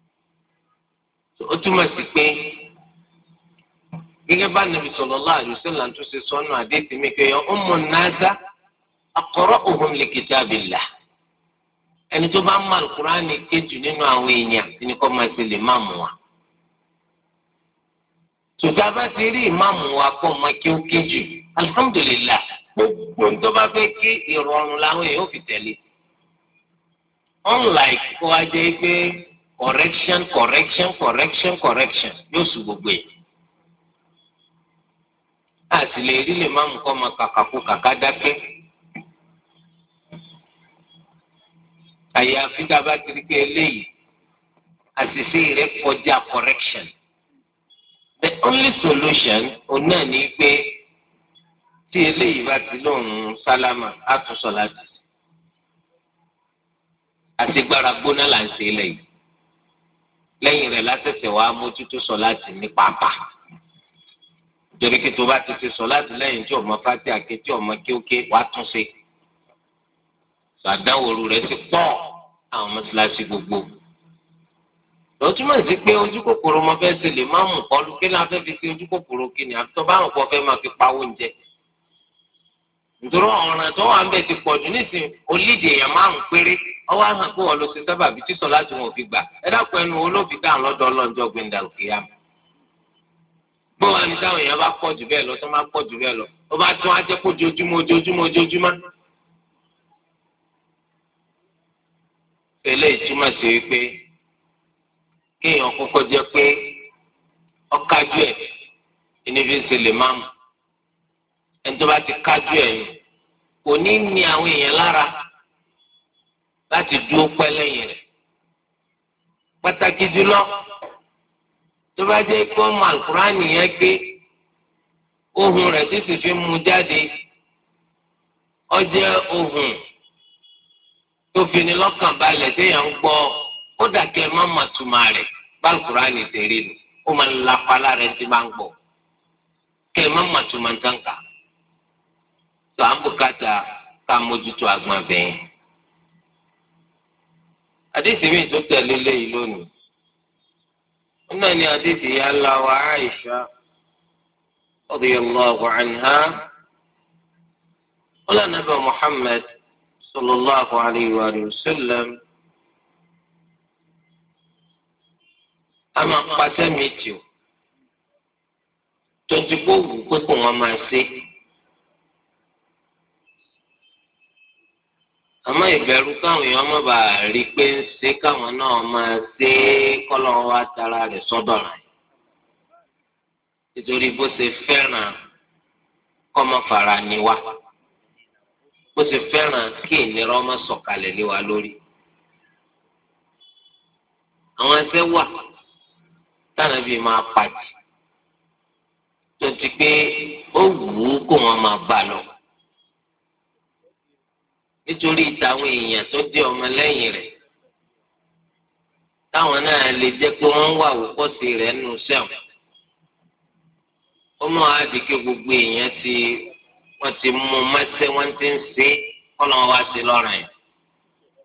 ó túmọ̀ sí pé gẹ́gẹ́ bá nàbì sallallahu alaihi wasallam tó ṣe sọ́nù àdéhùn mi pé ummu nasa aqra'uhum li kitabillah ẹni tó bá ń mọ alukur'ani kéjù nínú àwọn èèyàn ní kò máa ṣe lè máàmù wa tòtá bá ti rí ìmáàmù wa kó máa kí ó kéjù alhamdulillah gbogbo tó bá fẹ́ kí ìrọ̀rùn làwọn èèyàn ò fi tẹ̀lé unlike kó wá jẹ́ pé correction correction correction correction yóò sùn gbogbo yìí àti lè rí lè máàmù kọ́ máa kàkàkú kàkà dákẹ́ àyàfi tá a bá ti rí pé eléyìí àṣìṣe rẹ̀ kọjá correction the only solution òun náà ní pé tí eléyìí bá ti lóun sálámà á tún sọ láti àṣegbára gbóná là ń ṣe eléyìí lẹ́yìn rẹ̀ látẹ̀sẹ̀ wàá mójútó sọ láti ní pàápàá torí kí tó bá ti ṣe sọ láti lẹ́yìn tí ọmọ fati àké tí ọmọ kéwké wàá tún ṣe sàdáwòrú rẹ̀ ti pọ̀ àwọn mọ́ṣáláṣí gbogbo lọ túmọ̀ sí pé ojú kòkòrò ọmọ fẹ́ ṣe lè má mú kọlu kí náà fẹ́ fi ṣe ojú kòkòrò kí ni àtọ́ bá àwọn kan fẹ́ máa fi pawó oúnjẹ nítorí ọ̀ràn tó wà ń bẹ̀ ti pọ̀ jù nísìnyí olídìí èèyàn márùn péré ọwọ́ àhàn pé wọ́n lọ sí sábàbí tí sọ láti wọn ò fi gbà ẹ dákun ẹnu olófin dáhùn lọ́dọ̀ ọlọ́njọ́ gbẹ̀ndà òkè yá mi. bó wà ní táwọn èèyàn bá pọ̀ jù bẹ́ẹ̀ lọ tó máa pọ̀ jù bẹ́ẹ̀ lọ ó bá tún á jẹ́ kó ojoojúmọ́ ojoojúmọ́ ojoojúmọ́. eléyìí túmọ̀ sí wípé kéèyàn kọ́kọ́ jẹ́ pé ọ̀kájú ẹ̀ ẹni fi ń ṣe lè máa mú ẹni tó bá ti kájú ẹ̀ yìí kò ní ní àwọn èèyàn lára láti dúró pẹ́ lẹ́yìn rẹ̀ pàtàkì jùlọ tó bá jẹ́ pé ọmọ àlùkùránì yẹn gbé ohùn rẹ̀ tí sì fi mú jáde ó jẹ́ ohùn tó fi ní lọ́kàn balẹ̀ téèyàn ń gbọ́ ó dàkẹ́ má mà túmọ̀ rẹ̀ bá àlùkùránì tẹ̀lé nu ó máa ń lapa lára ẹni tí máa ń gbọ́ kẹ́ ẹ má mà túmọ̀ nǹkan kà tó à ń bùkátà ká mójútó àgbọn bẹ́ẹ̀. àdéhìí mi tó tẹ̀lé léyìí lónìí wọn náà ní àdéhìí yàrá wa Aisha radiyallahu anha wọn lànà bá Muhammad sallallahu alayhi wa sallam a máa pàṣẹ méjì o tó ti kó wù pé kó wọn máa ṣe. àmọ́ ìbẹ̀rù káwọn èèyàn má bàa rí i pé ń ṣe káwọn náà máa ṣe é kọ́lọ́ wa tara rẹ̀ sọ́dọ̀ rẹ̀ nítorí bó ṣe fẹ́ràn kọ́mọ fara ni wá bó ṣe fẹ́ràn kí ìnira ọmọ sọ̀kalẹ̀ lé wa lórí. àwọn ẹsẹ̀ wà táwọn bíi máa pàjì tó ti pé ó wù ú kó wọn máa bá lọ nítorí ìtàwọn èèyàn tó jẹ́ ọmọlẹ́yìn rẹ̀ táwọn náà lè jẹ́ pé wọ́n ń wà wòkọ́sí rẹ̀ nù sẹ́wọ̀n ó mọ̀ àdìgẹ́ gbogbo èèyàn ti wọ́n ti mú mẹ́sẹ́ wọ́n ti ń ṣe kọ́nà wá sí lọ́rùn yẹn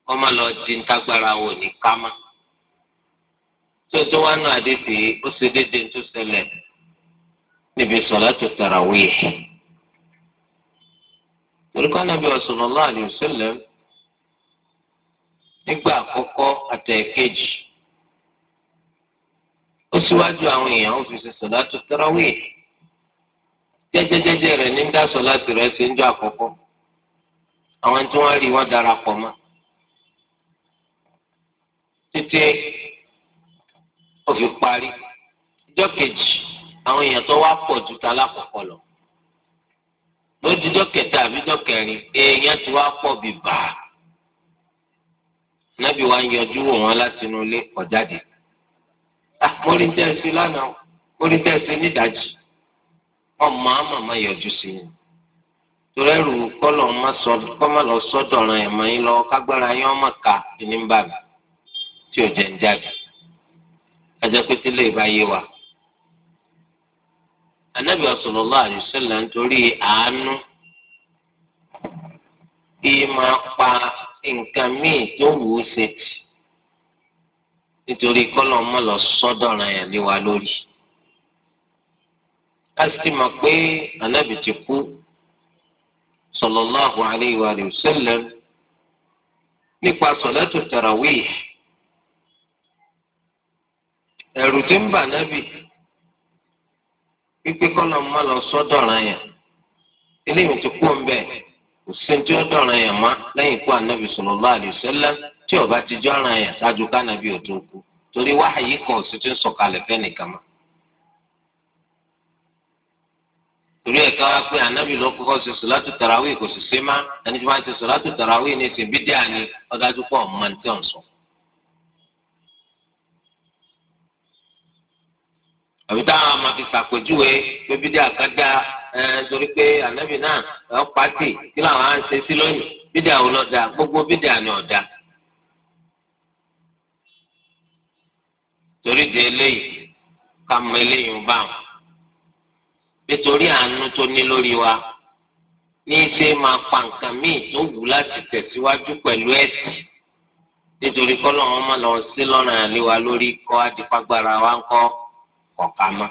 wọ́n má lọ di ntágbára wò ní kámá. tó tó wá nù àdéhìí ó ṣe déédéé tó ṣẹlẹ̀ níbi sọ̀látù tarawih. torí ká Ànábì sallallahu alaihi wasallam nígbà àkọ́kọ́ àtẹ̀kejì ó síwájú àwọn èèyàn ó fi ṣe sọ̀látù tarawih. jẹ́jẹ́jẹ́jẹ́ rẹ̀ ní dá sọ̀látù rẹ̀ ṣe ń jọ àkọ́kọ́. àwọn tí wọ́n rí wọ́n darapọ̀ mọ́. títí ó fi parí. ìjọ́ kejì àwọn èèyàn tó wá pọ̀ ju ta lákọ̀ọ́kọ́ lọ. lójújọ́ kẹta àbíjọ́ kẹrin èèyàn ti wá pọ̀ bíbá. nábì wa ń yọjú wò wọ́n láti inú ilé ọ̀jáde. mo rí tẹ́sí lánàá mo rí tẹ́sí nídàájì. ọmọ àmàmà yọjú sí i. torí ẹrù kọ́lọ̀ má lọ sọ́dọ̀ ọ̀ràn ẹ̀mọ́ yín lọ kágbára yín ọmọ ká ní bá mi tí ò jẹ́ ń jáde. ajá pété lè bá yé wa. Ànábì sallallahu alaihi wasallam nítorí àánú kí máa pa nǹkan míì tó wù ú ṣe tì nítorí kọ́lọ̀ má lọ sọ́dọ̀ ọ̀ràn yẹn lé wa lórí. a sì mọ̀ pé Ànábì ti kú sallallahu alaihi wa sallam nípa sọ̀látù tarawih. ẹ̀rù tí ń bà nábì pípé kọ́nà má lọ sọ́dọ̀ ọ̀ràn yẹn eléyìí ti kú ọ̀nbẹ kò sí tí ó dọ̀ràn yẹn má lẹ́yìn ikú ànábì sallallahu alaihi wasallam tí ó bá ti jọ́ ọ̀ràn yẹn ṣáájú kánábì ò tó kú torí wáhàyí kan ò sì ti ń sọ̀kalẹ̀ fẹ́nìkan mọ́. torí ẹ̀ka wá pé ànábì ló kọ́kọ́ ṣe sọ̀látù tarawih kò sì ṣe má ẹni tí wọ́n ti sọ̀látù tarawih ní ìsìn bídíà ni ọ̀dájú pọ̀ mọ́ ní tí wọ́n sọ. àbí táwọn ọmọ fi ṣàpèjúwe pé bídíà kan dá ẹ torí pé ànábì náà ọ pàtì kí làwọn á ń ṣe sí lónìí bídíà ò lọ da gbogbo bídíà ni ọ̀dà. torí de eléyìí ká mọ eléyìí ń bá wọn nítorí àánú tó ní lórí wa ní í ṣe máa pa nǹkan míì tó wù láti tẹ̀síwájú pẹ̀lú ẹ̀sìn nítorí kọ́lọ́ wọn máa lọ sí lọ́rùn àléwá lórí kọ́ adìpagbára wa ń kọ́ ọ̀ka mọ́.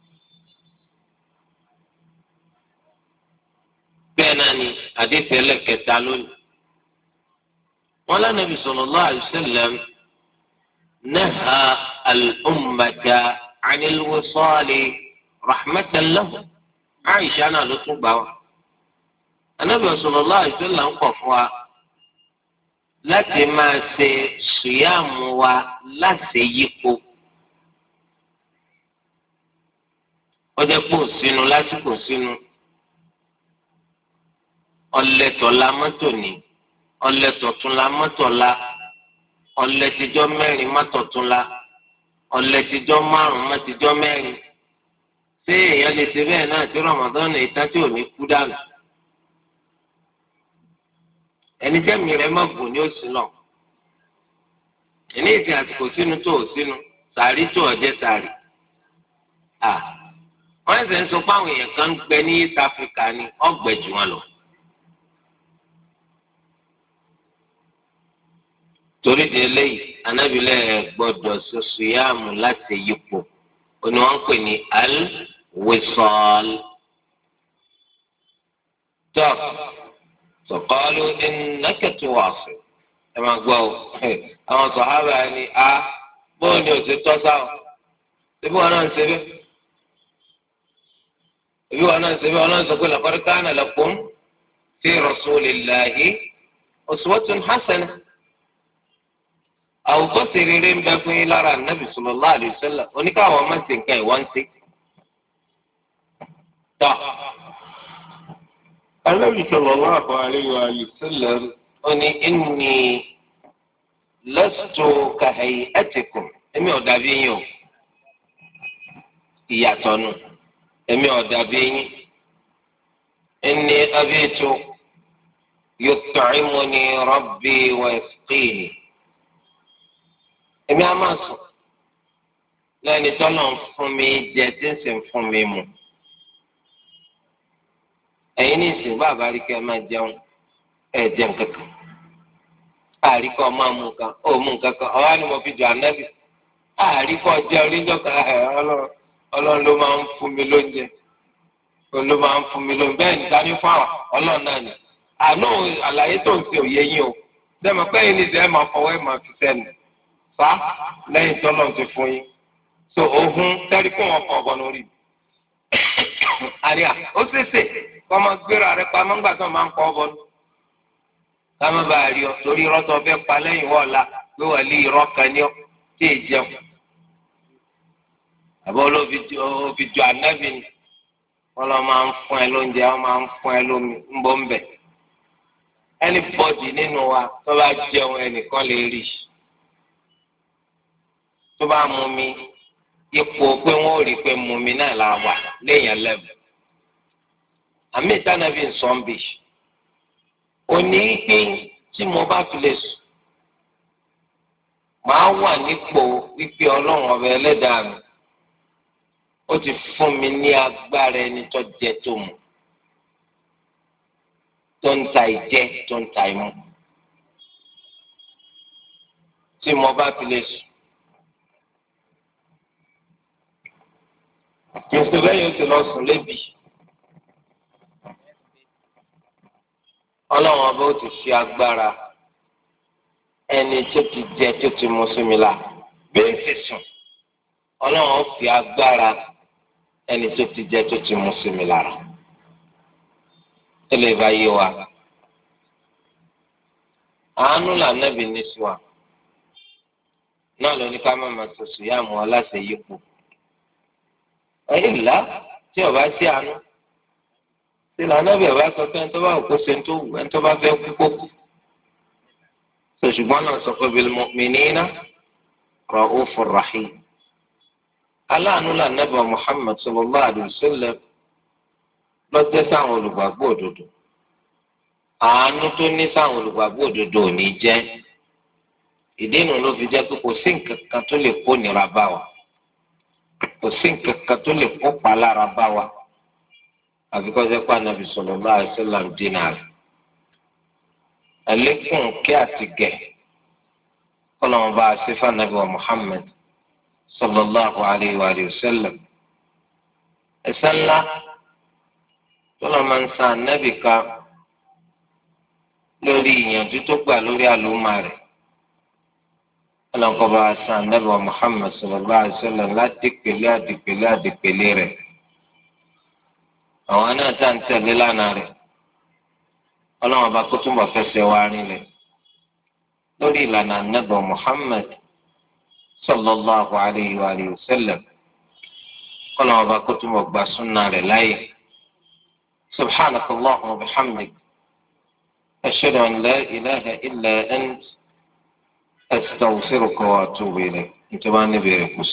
bẹ́ẹ̀ náà ni àdéhùn ẹlẹ́kẹta lónìí. wọ́n lánàá Nabi sallallahu alaihi wasallam naha al-ummata 'anil wisali rahmatan lahum. Àìṣà náà ló tún gbà wá. Ànábì sallallahu alaihi wasallam ń kọ̀ fún wa láti máa ṣe ṣìyàmù wa láti yípo. ọjọ́ pò sínú lásìkò sínú ọlẹ́tọ̀ la mọ́tò ní ọlẹ́tọ̀ tún la mọ́tò la ọlẹ́tìjọ́ mẹ́rin mọ́tò tún la ọlẹ́tìjọ́ márùn-ún mọ́tìjọ́ mẹ́rin ṣé èèyàn lè ṣe bẹ́ẹ̀ náà tí Ramadan ìta tí ò ní kú dànù ẹni jẹ́mi rẹ̀ má gùn ní òsì náà ẹni ìsìn àsìkò sínú tó ò sínú sàárì tó ọ̀jẹ́ sàárì wọ́n ṣe ń sọ pé àwọn èèyàn kan ń gbẹ ní East Africa ní ọgbẹ́ jù wọn lọ. torí di eléyìí anábìlẹ̀ gbọ́dọ̀ ṣoṣo yáàmù láti yípo òní wọ́n ń pè ní al-wisal. tó sọ̀kọ́lù innaka tuwasil ẹ máa gbọ́ ọ àwọn sọ̀hábà ni a bóun ni ò ti tọ́ sáwọn síbí wọn náà ń ṣe bẹ́ẹ̀. ebi wọn náà ṣe bí wọn náà sọ pé laqad kana lakum fi rasulillahi uswatun hasanah àwòkọ́ṣe rere ń bẹ fún yín lára nàbì sallallahu alaihi wasallam oníkàwọn ọmọ ṣe nǹkan ìwọ́n ṣe. tọ́ Ànábì sallallahu alaihi wasallam ó ní inni lastu ka hay'atikum èmi ò dàbí yín o ìyàtọ̀ nù. èmi ọ̀dà bí yín inni abitu yut'imuni rabbi wa yasqini èmi á máa sùn lẹ́ni tọ́lọ̀ ń fún mi jẹ tí ń sì ń fún mi mu ẹ̀yin ní ìsìn bàbá rí kẹ́ ẹ máa jẹun ẹ̀ jẹun kankan àríkọ́ máa mú nǹkan ó mú nǹkan kan ọ̀wá ni mo fi jọ ànábì àríkọ́ jẹ́ oríjọ́ kan ọlọ́run ló máa ń fún mi lóúnjẹ ló máa ń fún mi lóúnjẹ bẹ́ẹ̀ níta ní fún àwọn ọlọ́run náà ni àánú àlàyé tó ń ṣe òye yín o sẹ́mi pẹ́yìn ní ìṣẹ́ máa fọwọ́ ẹ̀ máa fi sẹ́nu fa lẹ́yìn tọ́lọ̀ ti fún yín so òhun tẹ́rí fún wọn kọ̀ ọ̀gbọ́n lórí àríyá ó ṣèṣe kọ́ máa gbéra rẹ pa máa ń gbà tó máa ń kọ́ ọ̀bọ̀n ká má bàa rí ọ torí irọ́ fẹ́ pa lẹ́yìn wọ́ọ̀la pé wà lé irọ́ kan ní ọ tí ì jẹun àbọ̀ olóbi jọ ànábì ni wọ́n lọ máa ń fún ẹ lóúnjẹ wọ́n máa ń fún ẹ lómi ń bọ́ ń bẹ̀ ẹni bọ́dì nínú wa tó bá jẹun ẹnìkan lè rí tó bá mú mi ipò pé wọ́n ò rí pé mú mi náà la wà léèyàn lẹ́bù àmì ìtànàbí nsọ́nbì òní pé tí mo bá fi lè sùn màá wà nípò wípé ọlọ́run ọba ẹlẹ́dàá mi ó ti fún mi ní agbára ẹni tó jẹ tó mu tó ń ta ìjẹ tó ń ta ìmu tí mo bá fi lè sùn kí n sì lẹ́yìn oṣù lọ sùn lébi ọlọ́run ọba ó ti fi agbára ẹni tó ti jẹ tó ti mu sí mi la bí n sì sùn ọlọ́run ó fi agbára ẹni tó ti jẹ tó ti mu sí mi lára tẹ́lẹ̀ bá yé wa àánú lànàbì ní sí wa náà ló ní ká má máa sọsù yá àmọ́ aláṣẹ yípo ẹ̀yìn ńlá tí ọba sí àánú tí lànàbì ọba sọ pé ẹni tó bá òkú ṣe ń tó wù ẹni tó bá fẹ́ kú kókù sọ̀ṣùgbọ́n náà sọ pé bil mu'minina ra'ufur rahim aláàánú lànàbì Muhammad sallallahu alaihi wasallam lọ́jọ́ sáwọn olùgbàgbọ́ òdodo àánú tó ní sáwọn olùgbàgbọ́ òdodo ò ní jẹ́ ìdí inú ló fi jẹ́ pé kò sí nǹkan kan tó lè kó nira bá wa kò sí nǹkan kan tó lè kó palára bá wa àfi kó jẹ́ pé Ànábì sallallahu alaihi wasallam dínà rẹ̀ ẹlẹ́kùn kí àti gẹ̀ kọ́lọ́mù bá a ṣe fún Ànábì wa Muhammad sallallahu alaihi wa sallam ẹ̀san ńlá tọ́lọ́ máa ń san ànábì ká lórí ìyànjú tó gbà lórí àlùmọ́ rẹ̀ ọlọ́nkọ́ bá san ànábì wa Muhammad sallallahu alaihi wasallam ládìpẹ̀lẹ́ àdìpẹ̀lẹ́ àdìpẹ̀lẹ́ rẹ̀ àwọn náà tá à ń tẹ̀lé lánàá rẹ̀ ọlọ́wọ́n bá kó túnbọ̀ fẹsẹ̀ wá rinlẹ̀ lórí ìlànà ànábì wa Muhammad sallallahu alaihi wa sallam ọlọ́wọ́n bá kó túnbọ̀ gba súnà rẹ̀ láyè. سبحانك اللهم وبحمدك أشهد أن لا إله إلا أنت أستغفرك وأتوب إليك أنت ما نبي ركوس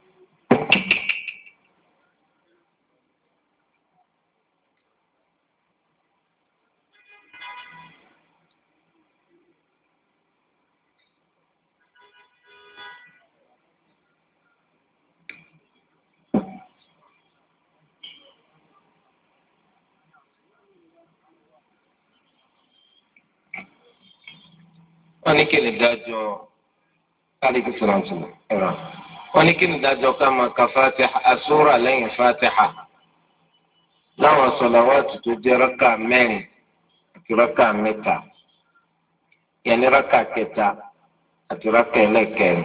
wọ́n ní kí ni dájọ́ kálíkì sọ̀rọ̀ǹtì ẹ̀rọ wọ́n ní kí ni dájọ́ ká máa ka fatiha asúra lẹ́yìn fatiha láwọn sọ̀làwátì tó jẹ́ rákà mẹ́rin àti rákà mẹ́ta yẹn ní rákà kẹta àti rákà ẹlẹ́kẹrin.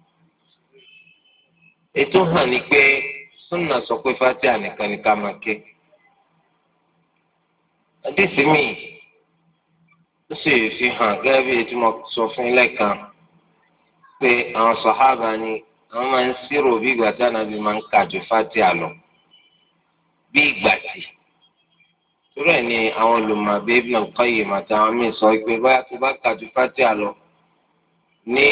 ètò hàn ní pé súnà sọ pé fatiha nìkan ní ká máa ké. àdìsí mi ó sì fi hàn gẹ́gẹ́ bí ètò mo sọ fún ilé kan pé àwọn sàhábà ni àwọn máa ń ṣírò bí ìgbà tí Ànábì máa ń kà ju Fátíhà lọ bí ìgbà tí torí ẹ̀ ni àwọn olùmọ̀ bíi Ibn al-Qayyim àtàwọn míì sọ pé báyà tó bá kà ju Fátíhà lọ ní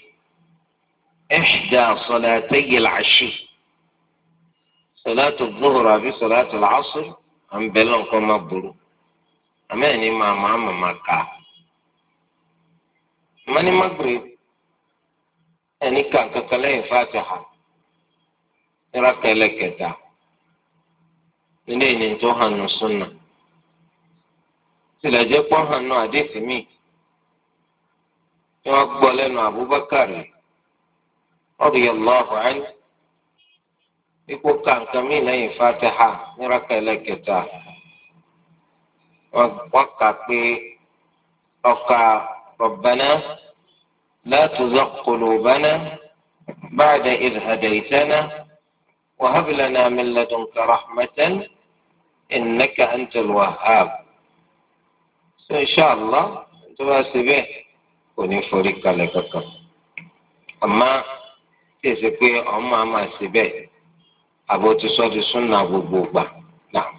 ihda salatay al-ashi salatu dhuhr àbí salatu al-asr à ń bẹ lọ́nkọ́ má burú àmẹ́ni máa máa màmá ká mani Maghrib ẹni kà kankan lẹ́yìn Fatiha nira kẹlẹ kẹta nílé ìní tó hànú súnà tìlẹ̀ jẹ́ pọ́n hànú àdéhùn mi وأقبل أبو بكر رضي الله عنه يقول كان كمين فاتحة نرك لكتا وقع وقع ربنا لا تزغ قلوبنا بعد إذ هديتنا وهب لنا من لدنك رحمة إنك أنت الوهاب. إن شاء الله تباسبه كوني فريق لك. أما تسبه أما ما سبه أبو تصد سنة بوبا. نعم.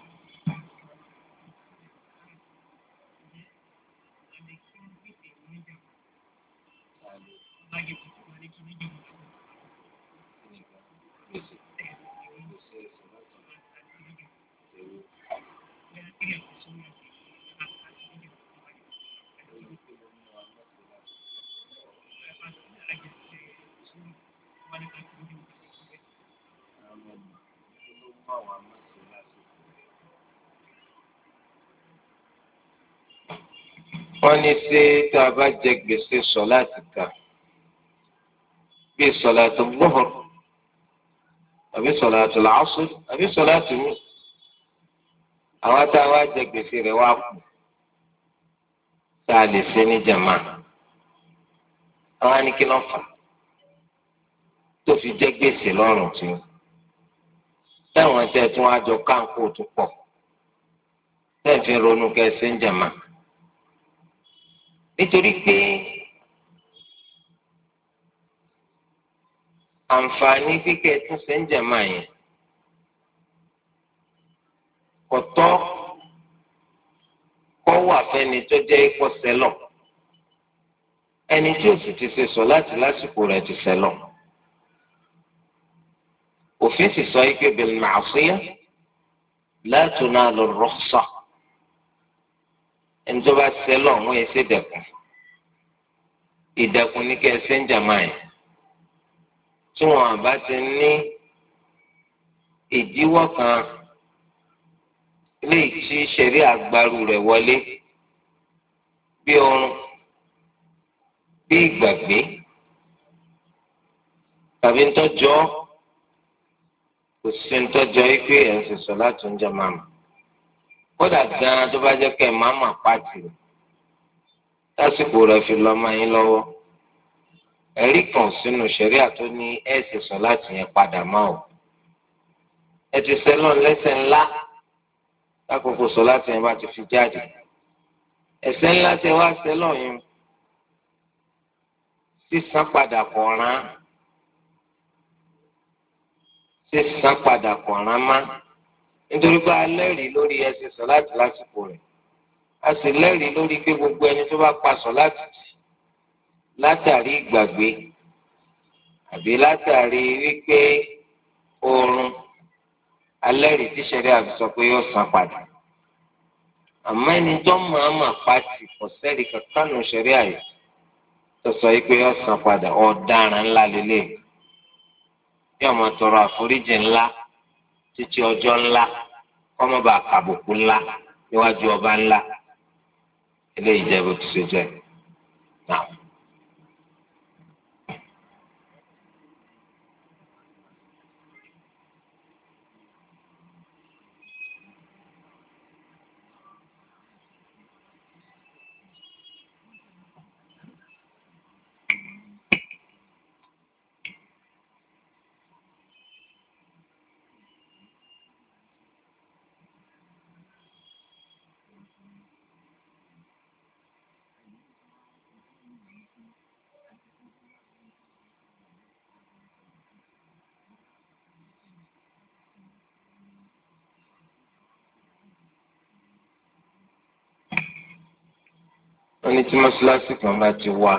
wọ́n ní ṣé tá a bá jẹ gbèsè sọ̀láàtì kan bíi sọ̀láàtì gbọ́hùr àbí sọ̀láàtì làásù àbí sọ̀láàtì mi àwọn tá a wá jẹ gbèsè rẹ̀ wá kù tá a lè ṣe ní jàmá àwọn á ní kí ló fà tó fi jẹ gbèsè lọ́rùn tí táwọn tẹ tí wọ́n á jọ káńkó tó pọ̀ tẹ́ fi ronú kẹsẹ ń jàmá nítorí pé àǹfààní kíkẹ́ tún ṣe ń jàmá yẹn kò tọ́ kọ́ wà fẹ́ni tó jẹ́ ipò sẹ́lọ̀ ẹni tí ó sì ti ṣe sọ láti lásìkò rẹ̀ ti sẹ́lọ̀ òfin sì sọ ike bil ma'siyah la tunalu ar-rukhsah ẹni tó bá sẹ́lọ̀ wọ́n yẹ ṣe dẹ̀kun ìdẹ̀kun ní kẹ́ ẹ ṣe ń jàmá yẹn tí wọn bá ti ní ìdíwọ́ kan léyìí tí ṣẹ̀rí àgbàrú rẹ̀ wọlé bí oorun bí ìgbàgbé tàbí ntọ́jọ́ kò sí ntọ́jọ́ pé ẹ̀ ń sọ̀sọ̀ láti ń jẹ màmá kódà gan-an tó bá jẹ́ pé màmá pàtì lásìkò rẹ̀ fi lọ́ máa yín lọ́wọ́ ẹ̀rí kan sínú ṣẹ̀ríà tó ní ẹ̀ sọ̀sọ̀ láti yẹn padà máa ò ẹ ti sẹ́lọ̀ lẹ́sẹ̀ ńlá lákòókò sọ láti yẹn bá ti fi jáde ẹ̀ṣẹ̀ ńlá tẹ wá sẹ́lọ̀ yẹn sísan padà kọ̀ọ̀ràn sísan padà kọ̀ọ̀ràn má nítorí pé a lẹ́rìí lórí ẹsẹ̀ sọ láti lásìkò rẹ̀ a sì lẹ́rìí lórí pé gbogbo ẹni tó bá pa sọ láti tì látàrí ìgbàgbé àbí látàrí wípé oorun alẹ́rìí tí sẹ́rí àfi sọ pé yóò san padà àmọ́ ẹni tó máa mà pàtì kò sẹ́rí kankan nù sẹ́rí àyè tó sọ yìí pé yóò san padà ọ̀daràn ńlá lélẹ̀ yóò máa tọrọ àforíjì ńlá títí ọjọ́ ńlá kọ́mọ́bà kàbùkù ńlá níwájú ọba ńlá eléyìí jẹ́ bó ti ṣe jẹ́ náà. wọ́n ní tí mọ́ṣáláṣí kan bá ti wà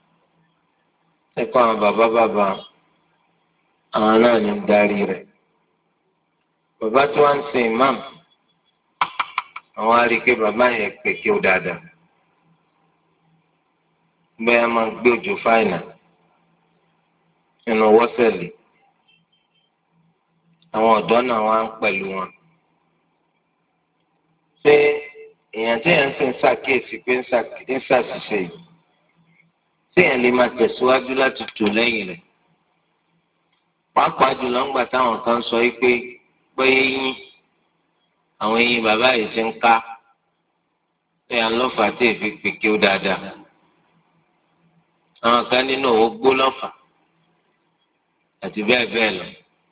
ẹ̀kọ́ àwọn bàbá bàbá àwọn náà ní darí rẹ̀ bàbá tí wọ́n ń sin imam àwọn á rí i pé bàbá yẹn pèké ó dáadáa bẹ́ẹ̀ máa gbé òjò fáìnà nínú wọ́sẹ̀lì àwọn ọ̀dọ́ náà wá ń pẹ̀lú wọn ṣé èèyàn tí èèyàn sì ń ṣàkíyèsí pé ń ṣàṣìṣe yìí téèyàn lè máa tẹ̀síwájú láti tò lẹ́yìn rẹ̀ pàápàá jùlọ ńgbà táwọn kan sọ yìí pé pé eyín àwọn eyín bàbá yìí ti ń ká téèyàn lọ́fà tí èfi pèké ó dáadáa àwọn kan nínú òwò gbó lọ́fà àti bẹ́ẹ̀ bẹ́ẹ̀ lọ.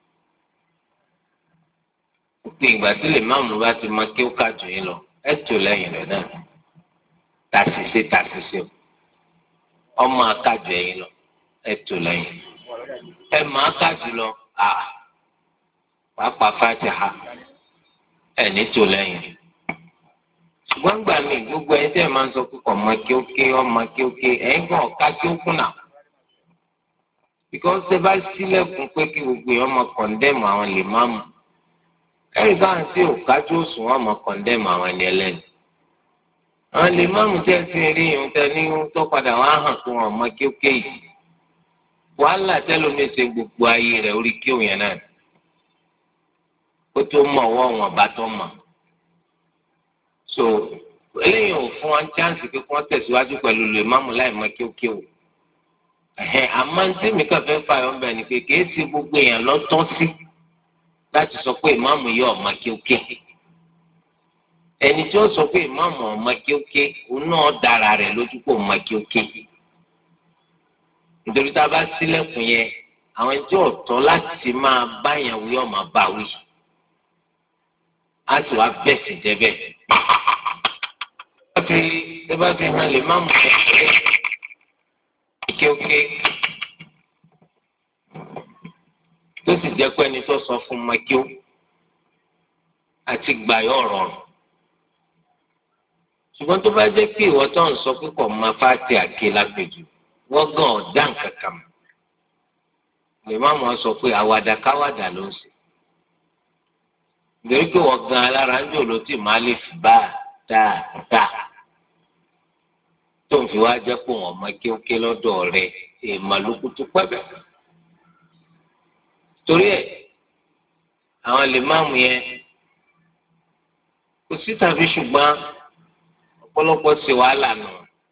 pé ìgbà tí lè má mú bá ti máa kí ó kà jù yín lọ ẹ tò lẹ́yìn rẹ̀ náà tàṣìṣe tàṣìṣe ọmọ akájù ẹ̀yìn lọ ẹ tò lẹ́yìn ẹ máa kájù lọ à pàápàá Fatiha ẹ ní tò lẹ́yìn ṣùgbọ́n gbà mí gbogbo ẹni tẹ́ ẹ máa ń sọ pé ọmọ kí ó ké ọmọ kí ó ké ẹ̀yin gan ọ̀ká kí ó kùnà because ṣe bá sílẹ̀kùn pé kí gbogbo èèyàn máa kọ̀ndẹ́mù àwọn lè má mú ẹ̀rí bá ń sí òkájú òsùn wọn máa kọ̀ndẹ́mù àwọn ẹni ẹlẹ́ni àwọn lè má mú tẹ́ sí eré yìí tẹ́ ní tó padà wá hàn fún wọn ọmọ kí ó ké yìí wàhálà tẹ́lómi ṣe gbogbo ayé rẹ̀ orí kí òun yẹn náà ó tó mọ̀ ọwọ́ wọn bá tó mọ̀ so eléyìí ò fún wọn chance pé kí wọ́n tẹ̀síwájú pẹ̀lú lè má mú láì mọ kí ó ké o ẹ̀hẹ́n àmọ́ tí mi kàn fẹ́ fà yọ̀ ń bẹ̀ ni pé kìí ṣe gbogbo èèyàn lọ́tọ́ sí láti sọ pé ìmáàmù yọ ọ̀ma kí ó ké ẹni tí ó sọ pé ìmáàmù ọ̀ma kí ó ké òun náà dára rẹ̀ lójú pé ọ̀ma kí ó ké nítorí tá a bá sílẹ̀kùn yẹn àwọn ẹni tí ò tọ́ láti máa báyàn wí ọ̀ma bá wí á sì wá bẹ́ẹ̀ sì jẹ́ bẹ́ẹ̀ ẹ bá fi hàn lè má mú kéwké tó sì jẹ́ pé ẹni tó sọ fún makíó àti gbàyọ̀ rọrùn ṣùgbọ́n tó bá jẹ́ pé ìwọ tó ń sọ pé kò máa fàtì àké lápèjù wọ́n gan ọ̀dà nǹkan kan mọ́ lè má mọ̀ sọ pé àwàdà káwàdà ló ń ṣe nítorí pé wọ́n gan alára ń jò ló tì má lè fi bá dáadáa tó ń fi wá jẹ́ pé wọ́n mọ kéwké lọ́dọ̀ rẹ̀ èèmọ̀ ló kú tó pẹ́bẹ́. torí ẹ̀ àwọn lè má mú yẹn kò sí tàbí ṣùgbọ́n ọ̀pọ̀lọpọ̀ ṣe wàhálà nù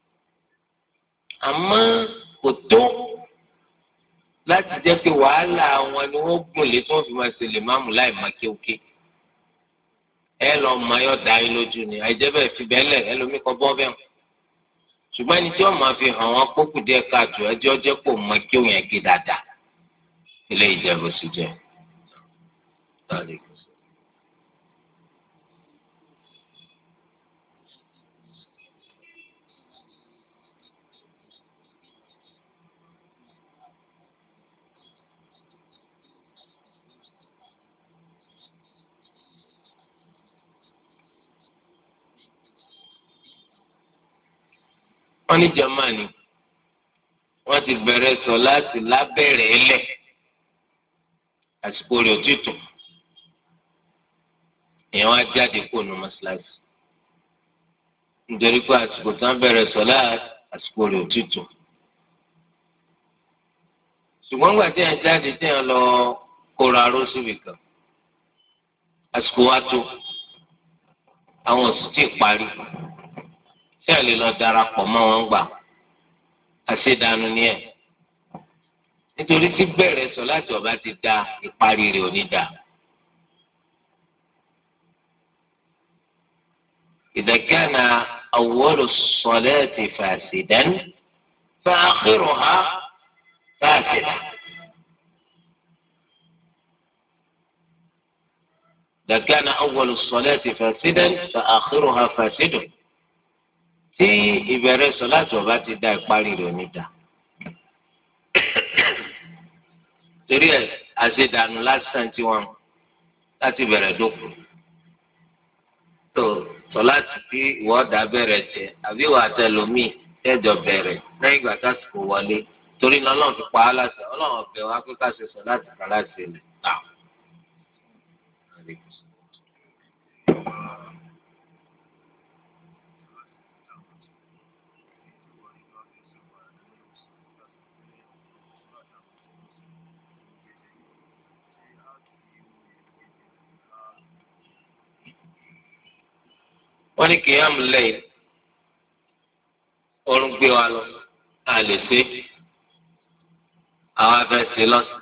àmọ́ kò tó láti jẹ́ pé wàhálà wọn ni wọ́n gùn lé tí wọ́n fi máa ṣe lè má mú láì mọ kéwké ẹ lọ mọ ayọ̀ dá yín lójú ni àìjẹ́ bẹ́ẹ̀ fi bẹ́ẹ̀ lẹ̀ ẹlòmíì kọ́ bọ́ bẹ́ẹ̀ ṣùgbọ́n ẹni tí wọ́n máa fi hàn wọ́n kókù díẹ̀ káàtó ẹjọ́ jẹ́ kó mọ kí òun yẹn ké dáadáa ilé ìjẹ́bù sí jẹ́. wọ́n ní jamani wọ́n ti bẹ̀rẹ̀ sọ láti lábẹ́rẹ̀ ẹlẹ̀ àsìkò rẹ̀ òtítù èèyàn wá jáde kó nu mọ́ṣáláṣí nítorí pé àsìkò tí wọ́n bẹ̀rẹ̀ sọ láti àsìkò rẹ̀ òtítù ṣùgbọ́n gbà tí èèyàn jáde tí èèyàn lọ kóra ró síbi kan àsìkò wa tó àwọn òsì tí ì parí tí a lè lọ darapọ̀ mọ́ wọn gbà àṣedànù ni ẹ̀ nítorí tí bẹ̀rẹ̀ sọ láti ọba ti da ìparí rẹ̀ ò ní da. إذا كان أول الصلاة فاسدا فآخرها فاسدا إذا كان أول الصلاة فاسدا فآخرها فاسد tí ìbẹ̀rẹ̀ sọ láti ọba ti da ìparí rẹ̀ níta torí ẹ̀ àṣedànù lásán tí wọn láti bẹ̀rẹ̀ dókun tó sọ láti fi ìwọ́dà bẹ̀rẹ̀ jẹ àbí ìwà àtẹlómìn tẹ́jọ bẹ̀rẹ̀ lẹ́yìn ìgbà tásìkò wọlé torí náà ọlọ́run fi pa á láṣẹ ọlọ́run ọ̀bẹ̀ wa pé ká ṣe sọ láti kà láti ilẹ̀ náà. wọ́n ní kìyàmù lẹ́yìn oorun gbé wa lọ a lè ṣe àwọn afẹsẹ lọsàn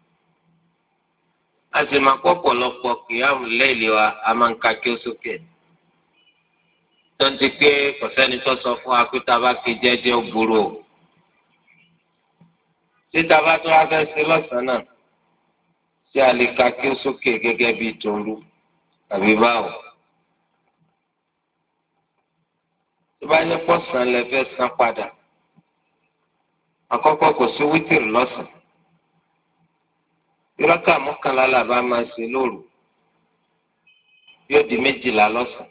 a sì máa kọ́ pọ̀lọpọ̀ kìyàwó lẹ́yìn wa a máa ń ka kí ó sókè tó ń ti pé kò sẹ́ni tó sọ fún wa pé tá a bá fi jẹ́jẹ́ ó burú o títa bá tó wá fẹ́ ṣe lọ́sàn-án náà ṣé a lè ka kí ó sókè gẹ́gẹ́ bíi tòru àbí báwo. tó bá yẹ pọ̀sán lẹ fẹ́ san padà àkọ́kọ́ kò sí wítìrì lọ́sàn-án ìrọ́kà mọ́kànlá là bá máa ṣe lóru yóò di méjìlá lọ́sàn-án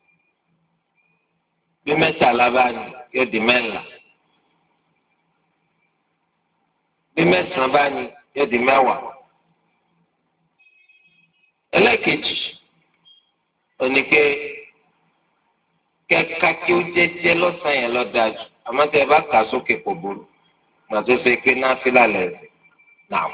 bí mẹ́tàlá bá ní yóò di mẹ́ńlá bí mẹ́sàn-án bá ní yóò di mẹ́wàá ẹlẹ́ẹ̀kejì oníke kẹ́ka kí ó jẹ́jẹ́ lọ́sàn-án yẹn lọ́ dájú àmọ́ tẹ́ ẹ bá kà sókè kò burú màtó ṣe pé náà fílà lẹ́sìn náà.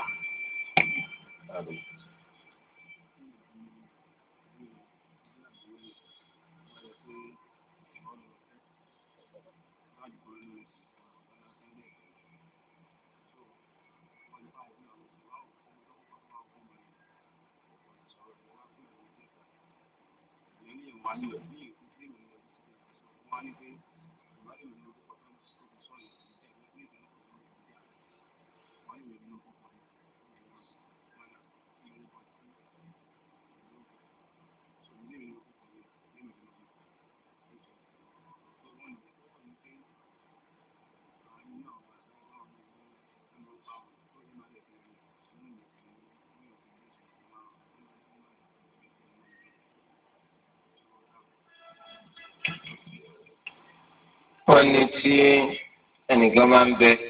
wọ́n ní tí ẹnìkan máa ń bẹ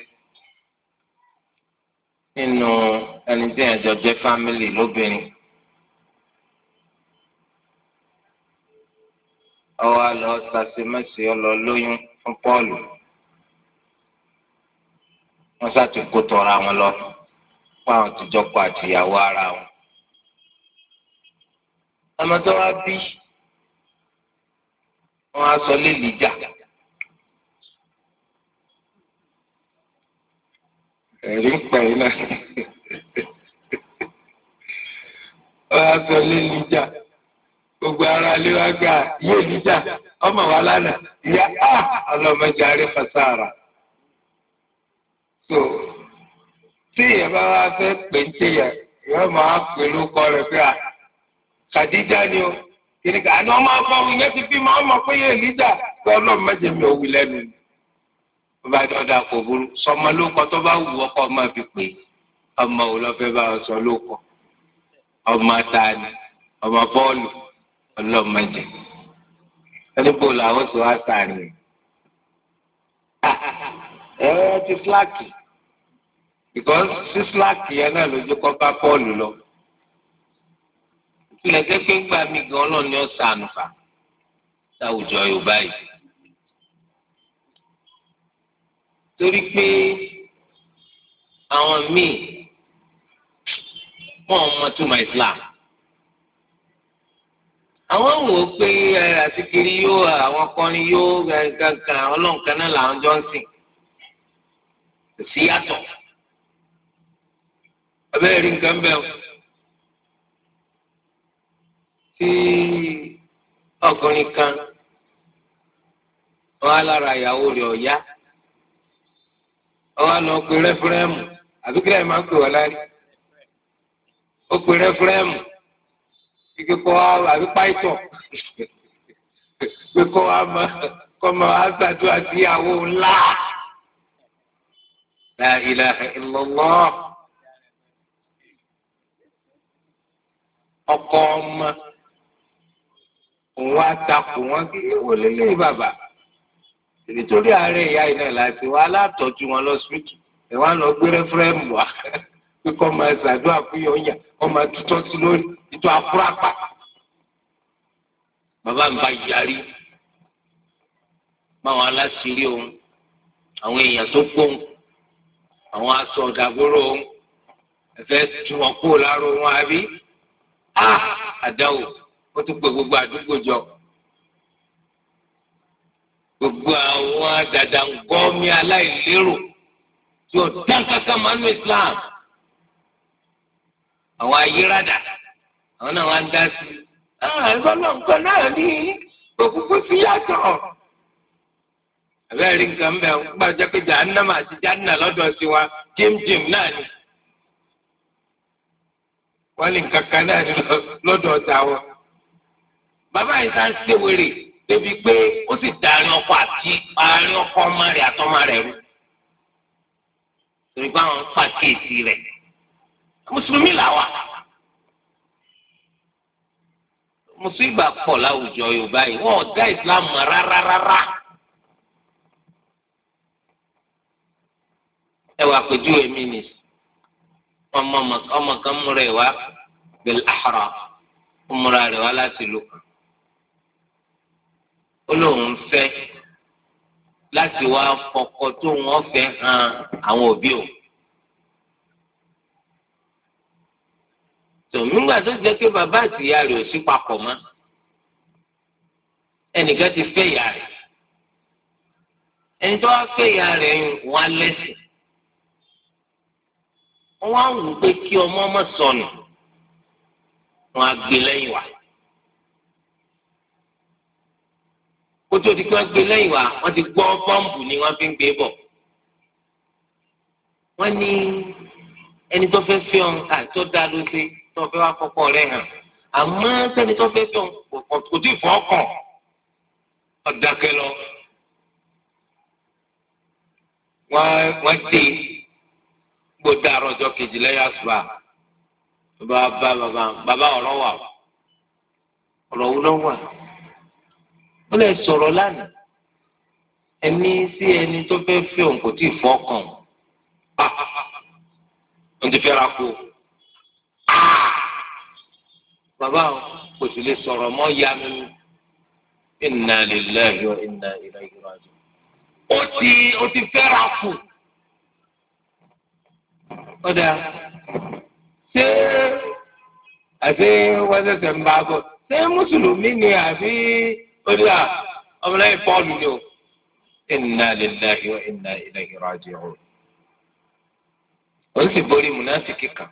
nínú ẹni tí ẹ̀jọ̀ jẹ́ fámìlì lóbìnrin ọwọ́ àlọ́ sàṣemẹ́sì ọlọ́ lóyún fún Pọ́ọ̀lù wọ́n ṣàtúnkò tọ̀ra wọn lọ fún àwọn tìjọ́ kọ àtìyàwó ara wọn. ọmọ tó wá bí wọ́n á sọ lé lìjà. ẹ̀rí ń pẹ̀ yín náà wọ́n á sọ lé lìjà gbogbo ara lé wá gbà yé lìjà ọmọ wa lánàá ìyá ọlọ́mọdé arí fasára. so tí ìyẹn bá wá fẹ́ pè ń tẹ̀yà ìyá máa pè lóko rẹ̀ pé à Kàdíjà ni o kìnìkan àná ọmọ afọ òun yẹn ti fi máa ń mọ pé yé lìjà pé ọlọ́mọdé mi ò wí lẹ́nu ni. bá dọ́dà kò burú sọmọ lóko tó bá wù ọkọ máa fi pè ọmọ wò lọ́fẹ́ bá sọ lóko ọmọ tani ọmọ bọ́ọ̀lù ọlọ́mọdé ẹnìbó làwọn tó wá sàárè ẹ ẹ ti fúláàkì because sí fúláàkì yẹn náà lójú kọ́ bá bọ́ọ̀lù lọ ilẹ̀ kẹ́kẹ́ gbà mí gan ọlọ́ọ̀ni ọ̀sán ànúfà láwùjọ Yorùbá yìí. torí pé àwọn míì wọn mọ túmọ̀ Islam àwọn wò ó pé àtikiri yóò àwọn kọrin yóò gangan ọlọ́nkan náà làwọn jọ ń sìn kò sí yàtọ̀ abẹ́rẹ́ rí nǹkan bẹ́ẹ̀ o tí ọkùnrin kan wọn á lára ìyàwó rẹ̀ ọ̀yá. ọwọ́ àná ó pe rẹ́fúrẹ́mù àbí kílẹ̀ máa ń pè wọ́n lárí ó pe rẹ́fúrẹ́mù kíkẹ́ kọ́ àbí páìtọ̀ pé kọ́ wa máa kọ́ máa wá ṣàdúrà sí ìyàwó ńlá la ilaha illallah ọkọ ọmọ òun wá takò wọn kí ewu lélẹ́yìn bàbá. nítorí àárẹ̀ ìyá iná láti wá alátọ́jú wọn lọ́sibítù ẹ̀ wá lọ gbé rẹ́fúrẹ́mù wá pé kọ́ máa ṣàdúrà fún yọ̀ọ́yà kọ́ máa tutọ́ sí lórí ìtọ́ àkúrápá. bàbá mi bá yarí báwọn aláṣírí òun àwọn èèyàn tó gbóhùn àwọn aṣọ ọ̀dàgbòrò òun ẹ̀fẹ́ tún wọn kó láàrú wọn àbí àdáwò ó tún pè gbogbo àdúgbò jọ. gbogbo àwọn dàdàngọ́mí aláìlérò tí ó dán kankan máa ń lo Islam àwọn ayérada àwọn náà wá ń dá sí i. ẹ̀fọ́ náà nǹkan náà ní òkúkú sí yàtọ̀. àbẹ́rẹ́ nǹkan bẹ́ẹ̀ ń gbàjẹ́ pé jahannama àti janna lọ́dọ̀ sí wa jimjim náà ni. wọ́n ní nǹkan kan náà ní lọ́dọ̀ ọ̀tá wọn. bàbá yìí sá ń ṣèwèrè débi pé ó sì darí ọkọ àti àárín ọkọ ọmọ rẹ̀ àtọmọ rẹ̀ rú. torí pé àwọn ń pàkíyèsí rẹ̀. mùsùlùmí làwà. mùsùlùmí pọ̀ láwùjọ Yorùbá yìí wọ́n ò dá Islam mọ̀ rárá rárá. ẹ wà pẹ̀jú èmi nì ọmọ ọmọ kan múra ẹ̀ wá bẹ̀lẹ̀ àhàrà ó múra rẹ̀ wá láti lò kàn. ó lóun fẹ́ láti wá fọkọ tó wọ́n fẹ́ hàn àwọn òbí o. tòmígbà tó jẹ́ pé bàbá àti ìyá rẹ̀ ò sí papọ̀ mọ́ ẹnìkan ti fẹ́ ìyá rẹ̀ ẹni tó wá fẹ́ ìyá rẹ̀ wọ́n á lẹ́sìn wọ́n á wù pé kí ọmọ ọmọ sọnù wọ́n á gbé lẹ́yìn wá kótó di pé wọ́n gbé lẹ́yìn wá wọ́n ti gbọ́ bọ́ǹbù ni wọ́n fi ń gbé bọ̀ wọ́n ní ẹni tó fẹ́ fẹ́ ọ̀hún àti tó dá ló ṣe tó fẹ́ wá kọ́kọ́ rẹ̀ hàn àmọ́ sẹ́ni tó fẹ́ fẹ́ ọ̀hún kò tí ì fọ́ kàn ọ̀dàkẹ́ lọ. wọ́n dé gbọ́dọ̀ àròjọ kejì lẹ́yìn àṣùbà bàbá bá bàbá bàbá ọ̀rọ̀ wà ọ̀rọ̀ wò ló wà ó lè sọ̀rọ̀ lánàá ẹni sí ẹni tó fẹ́ fẹ́ ọ̀hún kò tí ì fọ́ kàn ó ti fẹ́ ra kú bàbá kò sì lè sọ̀rọ̀ mọ́ ya mi inna lillahi wa inna ilayhi raji'un. ó ti ó ti fẹ́ ra kú. ọ̀dà ṣé àti wọ́n ṣẹ̀ṣẹ̀ ń bá a bọ̀ ṣé mùsùlùmí ni àbí ọ̀dà ọmọlẹ́yìn pọ́ọ̀lù ni o inna lillahi wa inna ilayhi raji'un. ó sì borí múnásìkì kan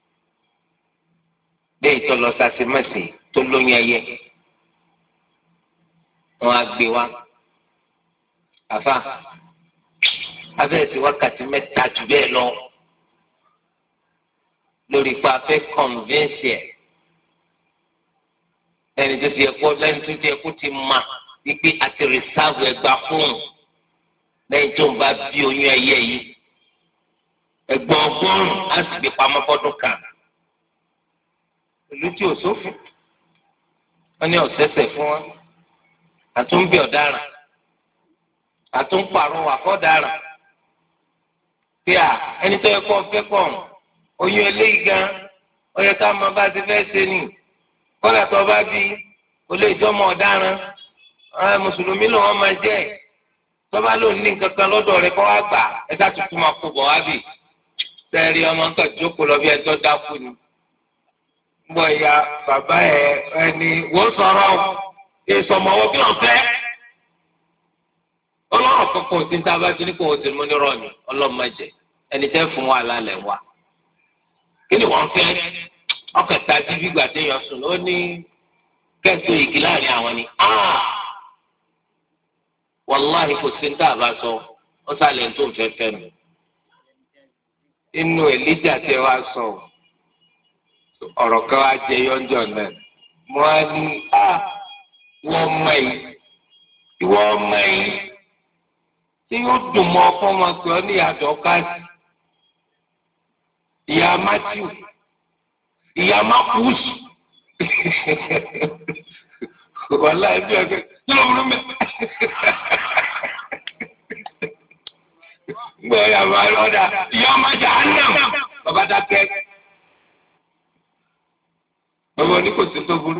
lé ìtọ́lọ sàṣemẹ́sì tó lóyún ẹyẹ wọn á gbé wa àfa abẹ́rẹ́ sí wákàtí mẹ́ta jù bẹ́ẹ̀ lọ lórí ipa fẹ́ kọ̀nvínsì ẹ̀ lẹ́ni tó ti ẹ̀kọ́ lẹ́ni tó ti ẹ̀kọ́ ti mà wípé àti rìsáàbù ẹgbà fún lẹ́yìn tó ń bá bí oyún ẹyẹ yìí ẹgbọ́n ọgọ́rùn-ún á sì gbé pamọ́ fọ́dún kan ìlú tí ò sófin wọn ní ọ̀sẹ̀sẹ̀ fún wọn àtúnbí ọ̀daràn àtúnpàrọ̀ àkọ́daràn pé à ẹni tó yẹ kó fẹ́ pọ̀ oyún eléyìí gan ó yẹ ká mọ bá ti fẹ́ ṣe ni kọ́lá tó bá bí kò lè jọmọ ọ̀daràn mùsùlùmí ló wọn máa jẹ́ tó bá lò ní nǹkan kan lọ́dọ̀ rẹ̀ kọ́ wá gbà ẹ̀ka tuntun máa kó bọ̀ wá bì sẹ́ẹ̀rì ọmọ nǹkan jókòó lọ bí ẹjọ́ dákú ni gbọ́ ya bàbá ẹ ẹni wọ́n sọ̀rọ̀ ìsọmọwọ́ kí wọ́n fẹ́. ọlọ́run kankan ò ti ń ta bá ti ní kó o ti mú ní rọ̀ọ̀nì ọlọ́mọdé ẹni tẹ́ fún wa lálẹ́ wa. kí ni wọ́n fẹ́ ọkẹta tí gbígbà téèyàn sùn ó ní kẹ́sọ̀ ìgì láàrin àwọn ni. wàláhì kò sí ní tá a bá sọ ó sálẹ̀ tó ń fẹ́ fẹ́ mi. inú èlíjà tẹ wá sọ ọ̀rọ̀ kan wá jẹ yọ́njọ́ náà mo á ní à wọ́n mọ̀ yìí ìwọ́n mọ̀ yìí tí yóò dùn mọ́ ọkọ ọmọ pé ọ ní ìyàtọ̀ káàsì ìyá Matthew ìyá Marcus wàhálà ẹbí ọkẹ kí ló ń mẹ gbọ́ yàrá lọ́dà ìyá ọmọ jà á nà bàbá dákẹ́. bàbá oníkòsí tó burú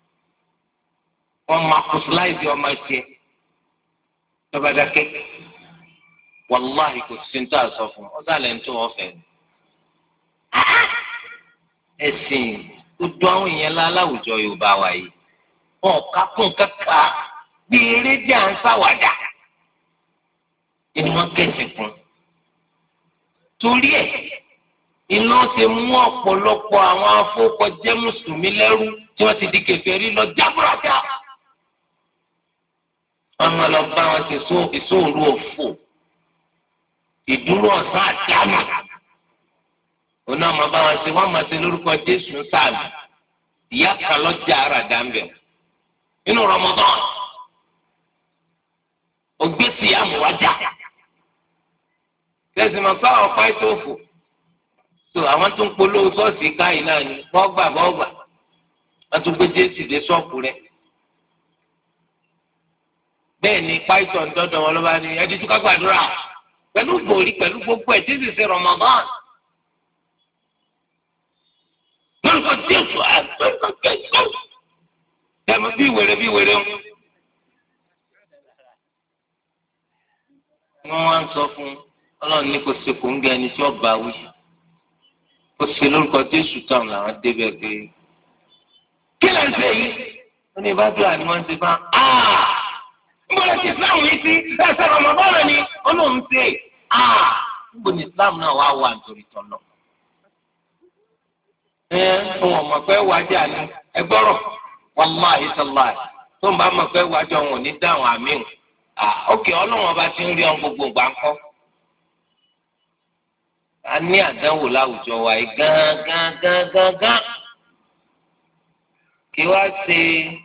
wọn máa kóso láìsí ọmọ ẹsẹ bàbá dákẹ́ wàláhì kò sí ní tó àṣọ fún ọ sálẹ̀ ní tó wọ́n fẹ́ ẹ̀sìn tó dún àwọn èèyàn láláwùjọ Yorùbá wa yìí wọn ò ká kún kankan bí eré jẹ́ à ń ṣàwàdà ni wọ́n kẹ̀sìn fún. torí ẹ̀ iná ti mú ọ̀pọ̀lọpọ̀ àwọn afọ́kọ̀jẹ́ mùsùlùmí lẹ́rú tí wọ́n ti di kèfèrí lọ jábúrátà. wọ́n máa lọ bá wọn ti ìṣòro òfò ìdúró ọ̀sán àdámà. òun náà máa bá wọn ṣe wọ́n máa ṣe lórúkọ Jésù sáàlì ìyá kan lọ́jà ara dáńbẹ̀ nínú Ramadan ògbésì àmúwájà kẹsì máa bá ọ̀pá ètò òfò tó àwọn tó ń polówó ṣọ́ọ̀ṣì káyìí náà ni bọ́ọ̀gbà bọ́ọ̀gbà wọ́n tún gbé Jésù dé ṣọ́ọ̀pù rẹ̀ bẹ́ẹ̀ ni pàìtọ́ ń dọ́dọ̀ wọn lọ́ba ní ẹ̀dí tó ká gbàdúrà pẹ̀lú gbòòrí pẹ̀lú gbogbo ẹ̀ tí sì ṣe Ramadan. lórúkọ Jésù àgbẹ̀kọ̀kẹ́ ṣọ́ọ̀ṣì tẹ̀mọ́ bí wèrè bí wèrè ń. wọ́n wá ń sọ fún ọlọ́run ní kò ṣe kò ń gẹ ẹni tí wọ́n bá wí. ó ṣe lórúkọ Jésù táwọn làwọn débẹ̀ pé kí lè ń ṣe yìí. wọ́n ní ìbádùn àni wọ́n ti bá a. níbo ni Islam yìí sí ẹsẹ̀ Ramadan ni ọlọ́run ṣe a. níbo ni Islam náà wá wà nítorí tọ́lọ̀. ẹ fún ọmọ pé wájà ni ẹ gbọ́rọ̀ wàláhì sàláhì tó ń bá mọ̀ pé wájà wọn ò ní dáhùn àmì ò. ókè ọlọ́run ọba ti ń rí ọ gbogbo ìgbà ńkọ́. a ní àdánwò láwùjọ wa yìí gán gán gán gán gán. kí wá ṣe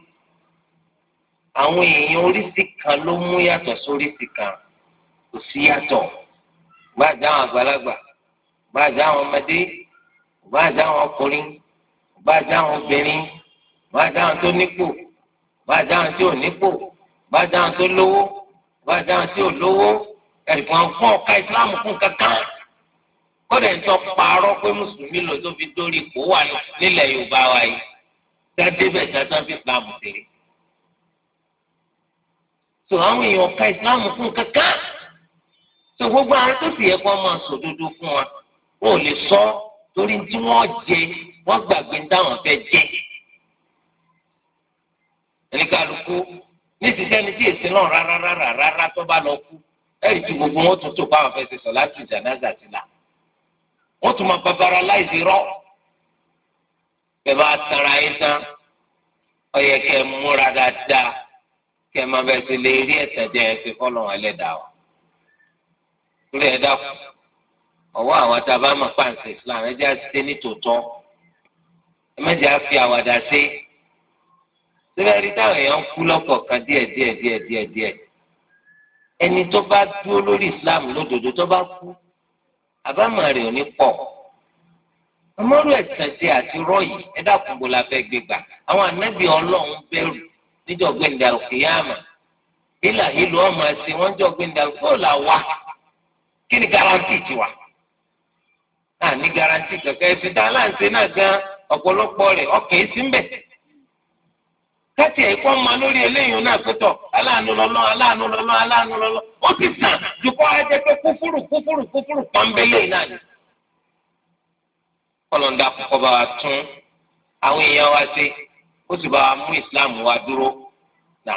àwọn èèyàn oríṣi kan ló mú yàtọ̀ sóríṣi kan kò sí yàtọ̀ bá àjà àwọn àgbàlagbà bá àjà àwọn ọmọdé bá àjà àwọn ọkùnrin bá àjà àwọn obìnrin bá àjà àwọn tó nípò bá àjà àwọn tí ò nípò bá àjà àwọn tó lówó bá àjà àwọn tí ò lówó ẹ̀fọn fún ọ̀ka ìsìláàmù fún kankan kódà ń tọ́ parọ́ pé mùsùlùmí lò tó fi dórí ipò wà nílẹ̀ Yorùbá wa yìí jáde bẹ́ẹ̀ jáde fi ìsìláàmù tèrè. so àwọn èèyàn ọ̀ka ìsìláàmù fún kankan so gbogbo àwọn tó sì yẹ kó máa sòdodo fún wa wọn ò lè sọ torí tí wọ́n jẹ wọ́n gbàgbé táwọn fẹ́ jẹ. ẹnìkàlùkù ní ìsìsẹ́ni tí èsì náà rárá rárá rárá tó bá lọ kú ẹ̀rí tí gbogbo wọn tún tó báwọn fẹ́ ṣe sọ láti jánásà sí la wọ́n tún máa babara láìsí rọ́ bẹ́ẹ̀ bá tara yín tán ó yẹ kẹ́ ẹ múra dáadáa kẹ́ ẹ máa bẹ̀ sí lè rí ẹ̀sẹ̀ jẹ́ ẹ fi fọ́lọ́ ẹlẹ́dàá wa. torí ẹ dákun ọwọ́ àwọn tá a bá mọ̀ pàǹsẹ̀ Islam ẹ jẹ́ àti ní tòótọ́ ẹ mẹ́jẹ̀ á fi àwàdà sí síbẹ̀ rí táwọn èèyàn ń kú lọ́kọ̀ọ̀kan díẹ̀ díẹ̀ díẹ̀ díẹ̀ díẹ̀ ẹni tó bá dúró lórí Islam lódodo tó bá kú àbámọ̀ rẹ̀ ò ní pọ̀ ọmọrú ẹ̀sìn ṣe àti rọ́ọ̀yì ẹ dákun bó la fẹ́ gbé gbà àwọn ànábì Ọlọ́run bẹ̀rù níjọ́ gbẹ̀ndà òkèèyàmà ìlà ìlú ọmọ ẹ̀sìn wọn jọ gbẹ̀ndà fóòlà wá kí ni garanti tiwa náà ní garanti kankan ẹ̀sìn tá a láǹṣe náà gan ọ̀pọ̀lọpọ̀ rẹ̀ ọkàn èsì ń bẹ̀ káàtì ẹ̀kọ́ ọmọ lórí eléyìí náà pẹ́tọ̀ aláàánú lọ́lọ́ aláàánú lọ́lọ́ aláàánú lọ́lọ́ ó ti sàn dùkọ́ ajẹ́ pé kúfúrú kúfúrú kúfúrú pọ́nbélé náà ni. kọlọ́ńdà kọ́kọ́ bá wa tún àwọn èèyàn wa ṣe ó sì bá wa mú ìsìláàmù wa dúró náà.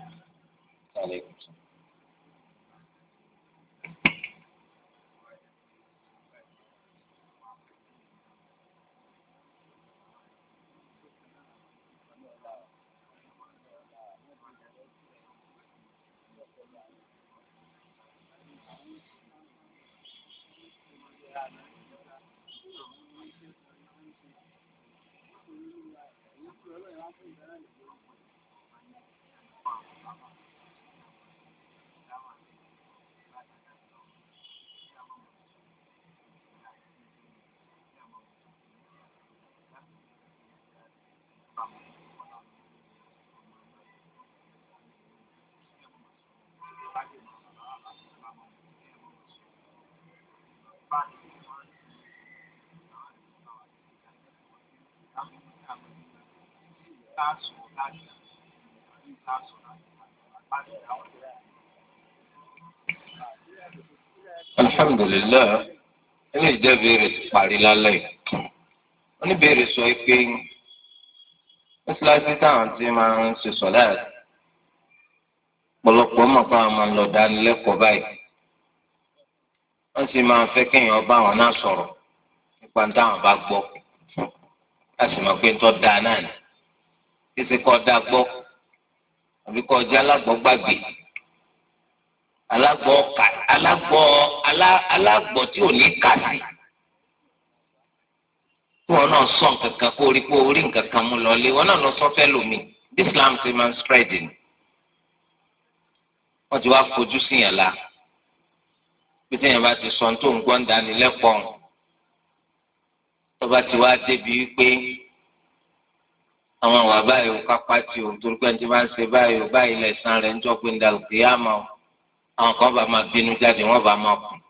alhamdulilayi ẹni ìjẹ́bìrì ti parí lálẹ́ wọ́n ní bèrè sọ pé mọ́sálásí táwọn ti máa ń ṣe sọ̀láàtì pọ̀lọpọ̀ mọ̀ fún àwọn máa ń lọ dánilẹ́kọ̀ọ́ báyìí wọ́n sì máa fẹ́ kéèyàn bá wọn náà sọ̀rọ̀ nípa táwọn bá gbọ́ láti mọ̀ pé ń tọ́ da náà ni títí kọ́ da gbọ́ àbí kọ́ jẹ́ alágbọ́ gbàgbé alágbọ́ kà alágbọ́ alágbọ́ tí ò ní kà sí tí wọn náà sọ nǹkan kan kó rí kó rí nǹkan kan mú lọlé wọn náà lọ sọ fẹ́ lómi Islam ti máa ń spreading wọ́n ti wá fojú sí yàn la bí téèyàn bá ti sọ tó ń gbọ́ ń dánilẹ́kọ̀ọ́ tó bá ti wá débi wípé àwọn àwà báyìí ò kápá tí o torí pé ẹni bá ń ṣe báyìí ò báyìí lẹ̀sán rẹ̀ ń jọ pé ń da òkè yá máa àwọn kan bá máa bínú jáde wọ́n bá máa kù.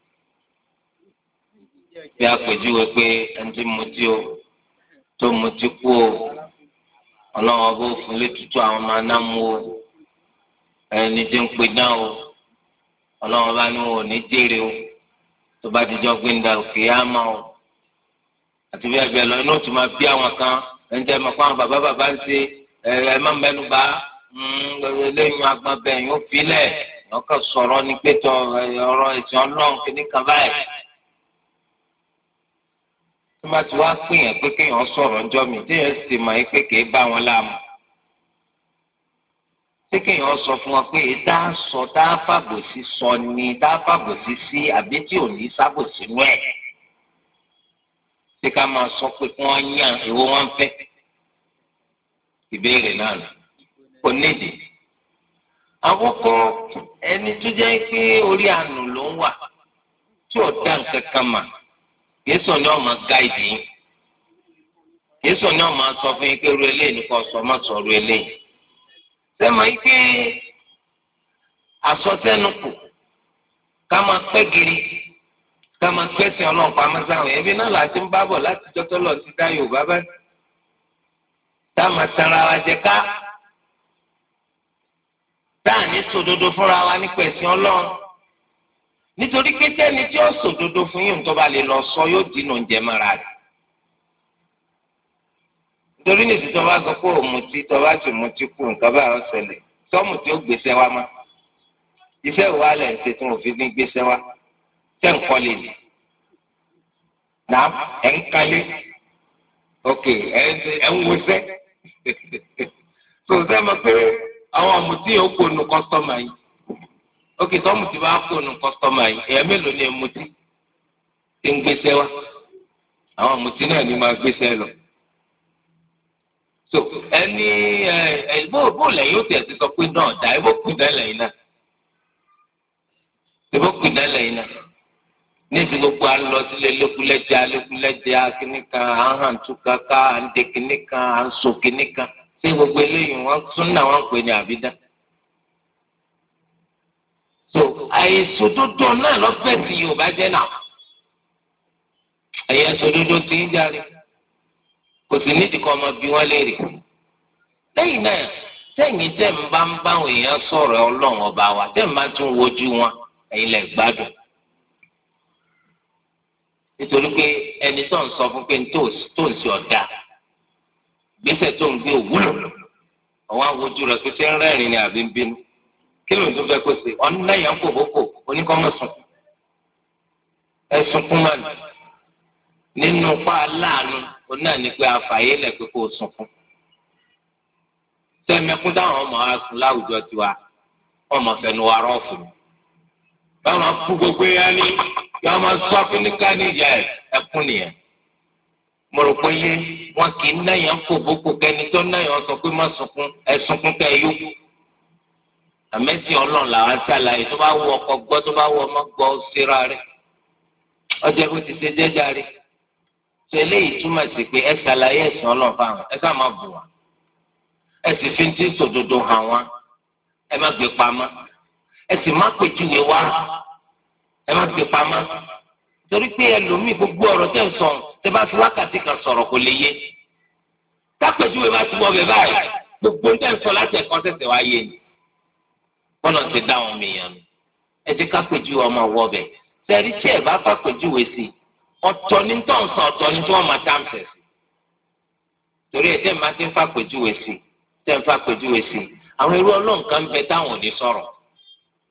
bí àpèjúwe pé ẹni tí mutí o tó mutí kú o ọlọ́run ọba òfin lè tutù àwọn ọmọ anámú o ẹni tí ń pè náà o ọlọ́run ọba ní wọn ò ní jèrè o tó bá ti jọ pé ń da òkè yá máa o àti bí ẹgbẹ́ lọ inú ó ti máa bí àwọn kan ẹnjẹ mọ fún àwọn bàbá bàbá ń ṣe ẹ má mẹ́nu bà lẹ́yìn agbọn bẹ́ẹ̀ yóò filẹ̀ lọ́kàn sọ̀rọ̀ ní pétọ́ ọ̀rọ̀ ẹ̀sìn ọlọ́run kìíní kan báyìí. tó bá ti wá pín yẹn pé kéèyàn sọ̀rọ̀ ńjọ́ mi téèyàn sì mọ̀ yín pé kìí bá wọn láàmú. ṣé kéèyàn sọ fún wọn pé tá a sọ tá a fàbòsí sọ ni tá a fàbòsí sí àbí tí ò ní sábòsí nú ẹ̀. ṣé ká máa sọ pé kí wọ́n yàn èwo wọn fẹ́ ìbéèrè náà kò nídìí. àkọ́kọ́ ẹni tó jẹ́ pé orí àánú ló ń wà tí ò dá nǹkan kan mà yéésù ni wọ́n máa gáìdì yín yéésù ni wọ́n máa sọ fún yín pé ru eléyìí nìkan sọ má sọ ru eléyìí. sẹ́mi yín pé àsọtẹ́nu kù ká máa pẹ́ gírí ká máa gbẹ́sìn ọlọ́run pamọ́ sáwọn ẹbí náà láti ń bábọ̀ láti jọ́tọ́ lọ sí dá Yorùbá báyìí tá a máa tanra wa jẹ ká tá a ní sòdodo fúnra wa nípa ẹ̀sìn ọlọ́run nítorí pé tẹ́ni tí ó sòdodo fún yín tó bá lè lọ sọ yóò dínà oúnjẹ mọ́ra rẹ̀ nítorí ní ìsìtọ́ bá sọ pé òmùtí tó bá sì mutí kú nǹkan bá yọ ṣẹlẹ̀ sọ́mù tí ó gbéṣẹ́ wa má iṣẹ́ ìwà lẹ̀ ń ṣe tí wọ́n fi ní gbéṣẹ́ wa tẹ́ ń kọ́ lè lè nà ẹ̀ ń kalé ok ẹ̀ ń wọṣẹ́ tó ṣe mọ̀ pé àwọn ọ̀mùtí yóò kó nu kọ́sítọ́mà yìí ok tọ́mùtí bá kó nu kọ́sítọ́mà yìí èèyàn mélòó ni ẹ̀mùtí ti ń gbéṣẹ́ wa àwọn ọ̀mùtí náà ni máa gbéṣẹ́ lọ so ẹni ẹ ẹ bó bó lẹ́yìn ó tiẹ̀ ti sọ pé náà dá ẹ bó kú dá lẹ́yìn náà ẹ bó kú dá lẹ́yìn náà níbi gbogbo à ń lọ sílé lékulẹ́jà lékulẹ́jà kìnnìkan à ń hàn túká ká à ń de kìnnìkan à ń so kìnnìkan ṣé gbogbo eléyìí wọ́n tún náà wọ́n pè ní àbídá. so àìsòdodo náà lọ́fẹ̀ẹ́ tí Yorùbá jẹ́ náà ẹ̀yẹ sòdodo ti ń jáde kò sì nídìí kọ́ ọmọ bí wọ́n léèrè. lẹ́yìn náà sẹ́yìn tẹ̀ ń bá ń báwọn èèyàn sọ̀rọ̀ Ọlọ́run ọba wa tẹ̀ ń bá tún wojú wọn ẹ̀yin lẹ̀ gbádùn. nítorí pé ẹni tó ń sọ fún pé tó ń ṣe ọ̀dà gbèsè tó ń gbé òwúlò àwọn awojú rẹ̀ pé ṣé ń rẹ́rìn ni àbí ń bínú kí ló ń tó fẹ́ kó ṣe ọ̀nà yẹn kò bókò oníkọ́mọ̀sùn ẹ̀sùn kún mà ní nínú pa aláàánú ó náà ní pé afàyè lẹ̀ pé kó o sùn fún sẹ́mẹ̀kún táwọn ọmọ wa sùn láwùjọ tiwa ọmọ fẹnu wa rọ́ọ̀fù báwọn kú gbogbo yẹn ni yọọ máa sọ akínníkà ní ìyá ẹkún nìyẹn mo rò pé yé wọn kì í náyà kó bókò kẹni tó náyà sọ pé má sunkún ẹ sunkún kẹ yó àmẹsìn Ọlọ́run làwọn ṣàlàyé tó bá wù ọkọ gbọ́ tó bá wù ọmọ gbọ́ ó síra rẹ ọjọ́ bó ti ṣe jẹjà rẹ tó eléyìí túmọ̀ sí pé ẹ ṣàlàyé ẹ̀sìn Ọlọ́run fáwọn ẹ sáà má bù wọn ẹ sì fi ti sòdodo hàn wọn ẹ má gbé pamọ́ ẹ sì má pèjúwe wá ẹ má gbé pamọ́ torí pé ẹlòmíì gbogbo ọ̀rọ̀ tẹ́ ń sọ tẹ́ bá fi wákàtí kan sọ̀rọ̀ kò lè yé kápẹ́júwe bá ti wọ bẹ̀ báyìí gbogbo tẹ́ ń sọ láti ẹ̀kọ́ tẹ̀sẹ̀ wá yé ni bọ́lá ti dá wọn mìíràn ẹ ti kápẹ́júwe ọmọ wọ bẹ̀ sẹ́rí tí ẹ̀ bá fàpẹ́júwe sí ọ̀tọ̀ ní tó ń sọ ọ̀tọ̀ ní tí wọ́n máa dáǹtẹ̀ sí torí ẹ̀ tẹ́ máa ti ń fàpẹ́júwe sí tẹ́ ń fàpẹ́júwe sí àwọn irú ọlọ́nkan bẹ táwọn ò ní sọ̀rọ̀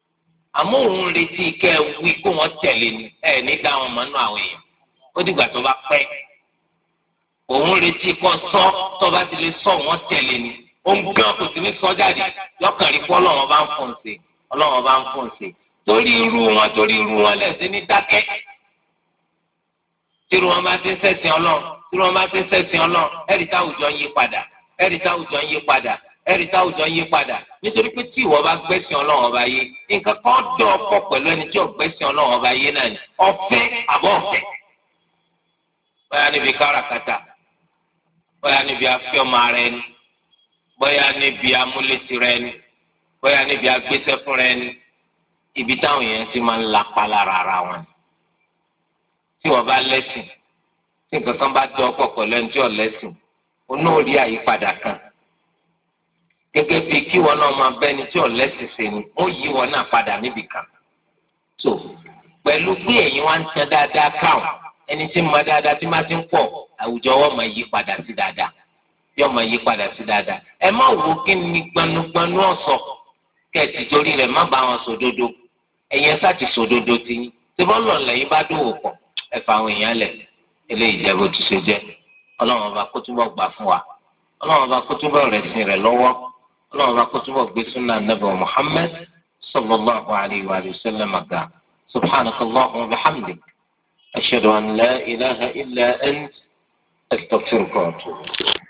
àmọ́ òun retí kẹ́ ẹ wí kó wọ́n tẹ̀lé ni ẹ̀ ní dá wọn mọ́ nínú àwọn èèyàn ó dìgbà tó bá pẹ́ òun retí kọ́ sọ tó bá ti lè sọ wọ́n tẹ̀lé ni ó ń gán kò sí ní sọ jáde lọ́kàn rí kó ọlọ́wọ́n bá ń fòun ṣe ọlọ́wọ́n bá ń fòun ṣe torí irú wọn torí irú wọn lẹ́sìn ní dákẹ́ tí irú wọn bá ti ń ṣẹ̀sìn ọlọ́run tí irú wọn bá ti ń ṣẹ̀sìn ọlọ́run ẹ̀rí táwùjọ ń yí padà ẹ̀rí táwùjọ ń yí padà ẹ̀rí táwùjọ ń yí padà nítorí pé tí ìwọ bá gbẹ́sìn ọlọ́run ọba yé nǹkan kan dọ̀ ọ̀pọ̀ pẹ̀lú ẹni tí ò gbẹ́sìn ọlọ́run ọba yé náà ni ọ̀fẹ́ àbọ̀ ọ̀fẹ́ bóyá níbi káràkátà bóyá níbi afẹ́ọ́mọ ara ẹni bóyá níbi amúlétì rẹ ni bóyá níbi agbésẹ́ fún rẹ ni ibi táwọn èèyàn ti máa ń lapa lára ara wọn tí wọ́n bá lẹ́sìn tí nǹkan kan bá dọ̀ ọ̀pọ̀ pẹ̀lú ẹni tí ò lẹ́sìn onóòrí àyípadà kan gẹ́gẹ́ bí kí wọn náà máa bẹ́ni tí ò lẹ́sìn ṣe ni ó yí wọn náà padà níbì kan so pẹ̀lú pé ẹ̀yin wá ń tẹ dáadáa káwọn ẹni tí mo dáadáa tí máa ti ń pọ̀ àwùjọ wọn máa yí padà sí dáadáa yóò máa yí padà sí dáadáa ẹ má wo kí ni gbanugbanu ọ̀sọ̀ kẹ́ẹ̀tì torí rẹ̀ má bá wọn sòdodo ẹ̀yin ẹ̀sà ti sòdodo ti yín tí wọ́n lọ lẹ́yìn bá dòwò pọ̀ ẹ fà àwọn èèyàn lẹ̀ eléyìí jẹ́ bó ti ṣe jẹ́ ọlọ́run ọba kó túbọ̀ gbà fún wa ọlọ́run ọba kó túbọ̀ rẹ̀ sìn rẹ̀ lọ́wọ́ ọlọ́run ọba kó túbọ̀ gbé súnà nàbẹ Muhammad sallallahu alayhi wa sallam àgà subhanakallahumma wa bihamdik ashhadu an la ilaha illa ant astaghfiruka wa atubu.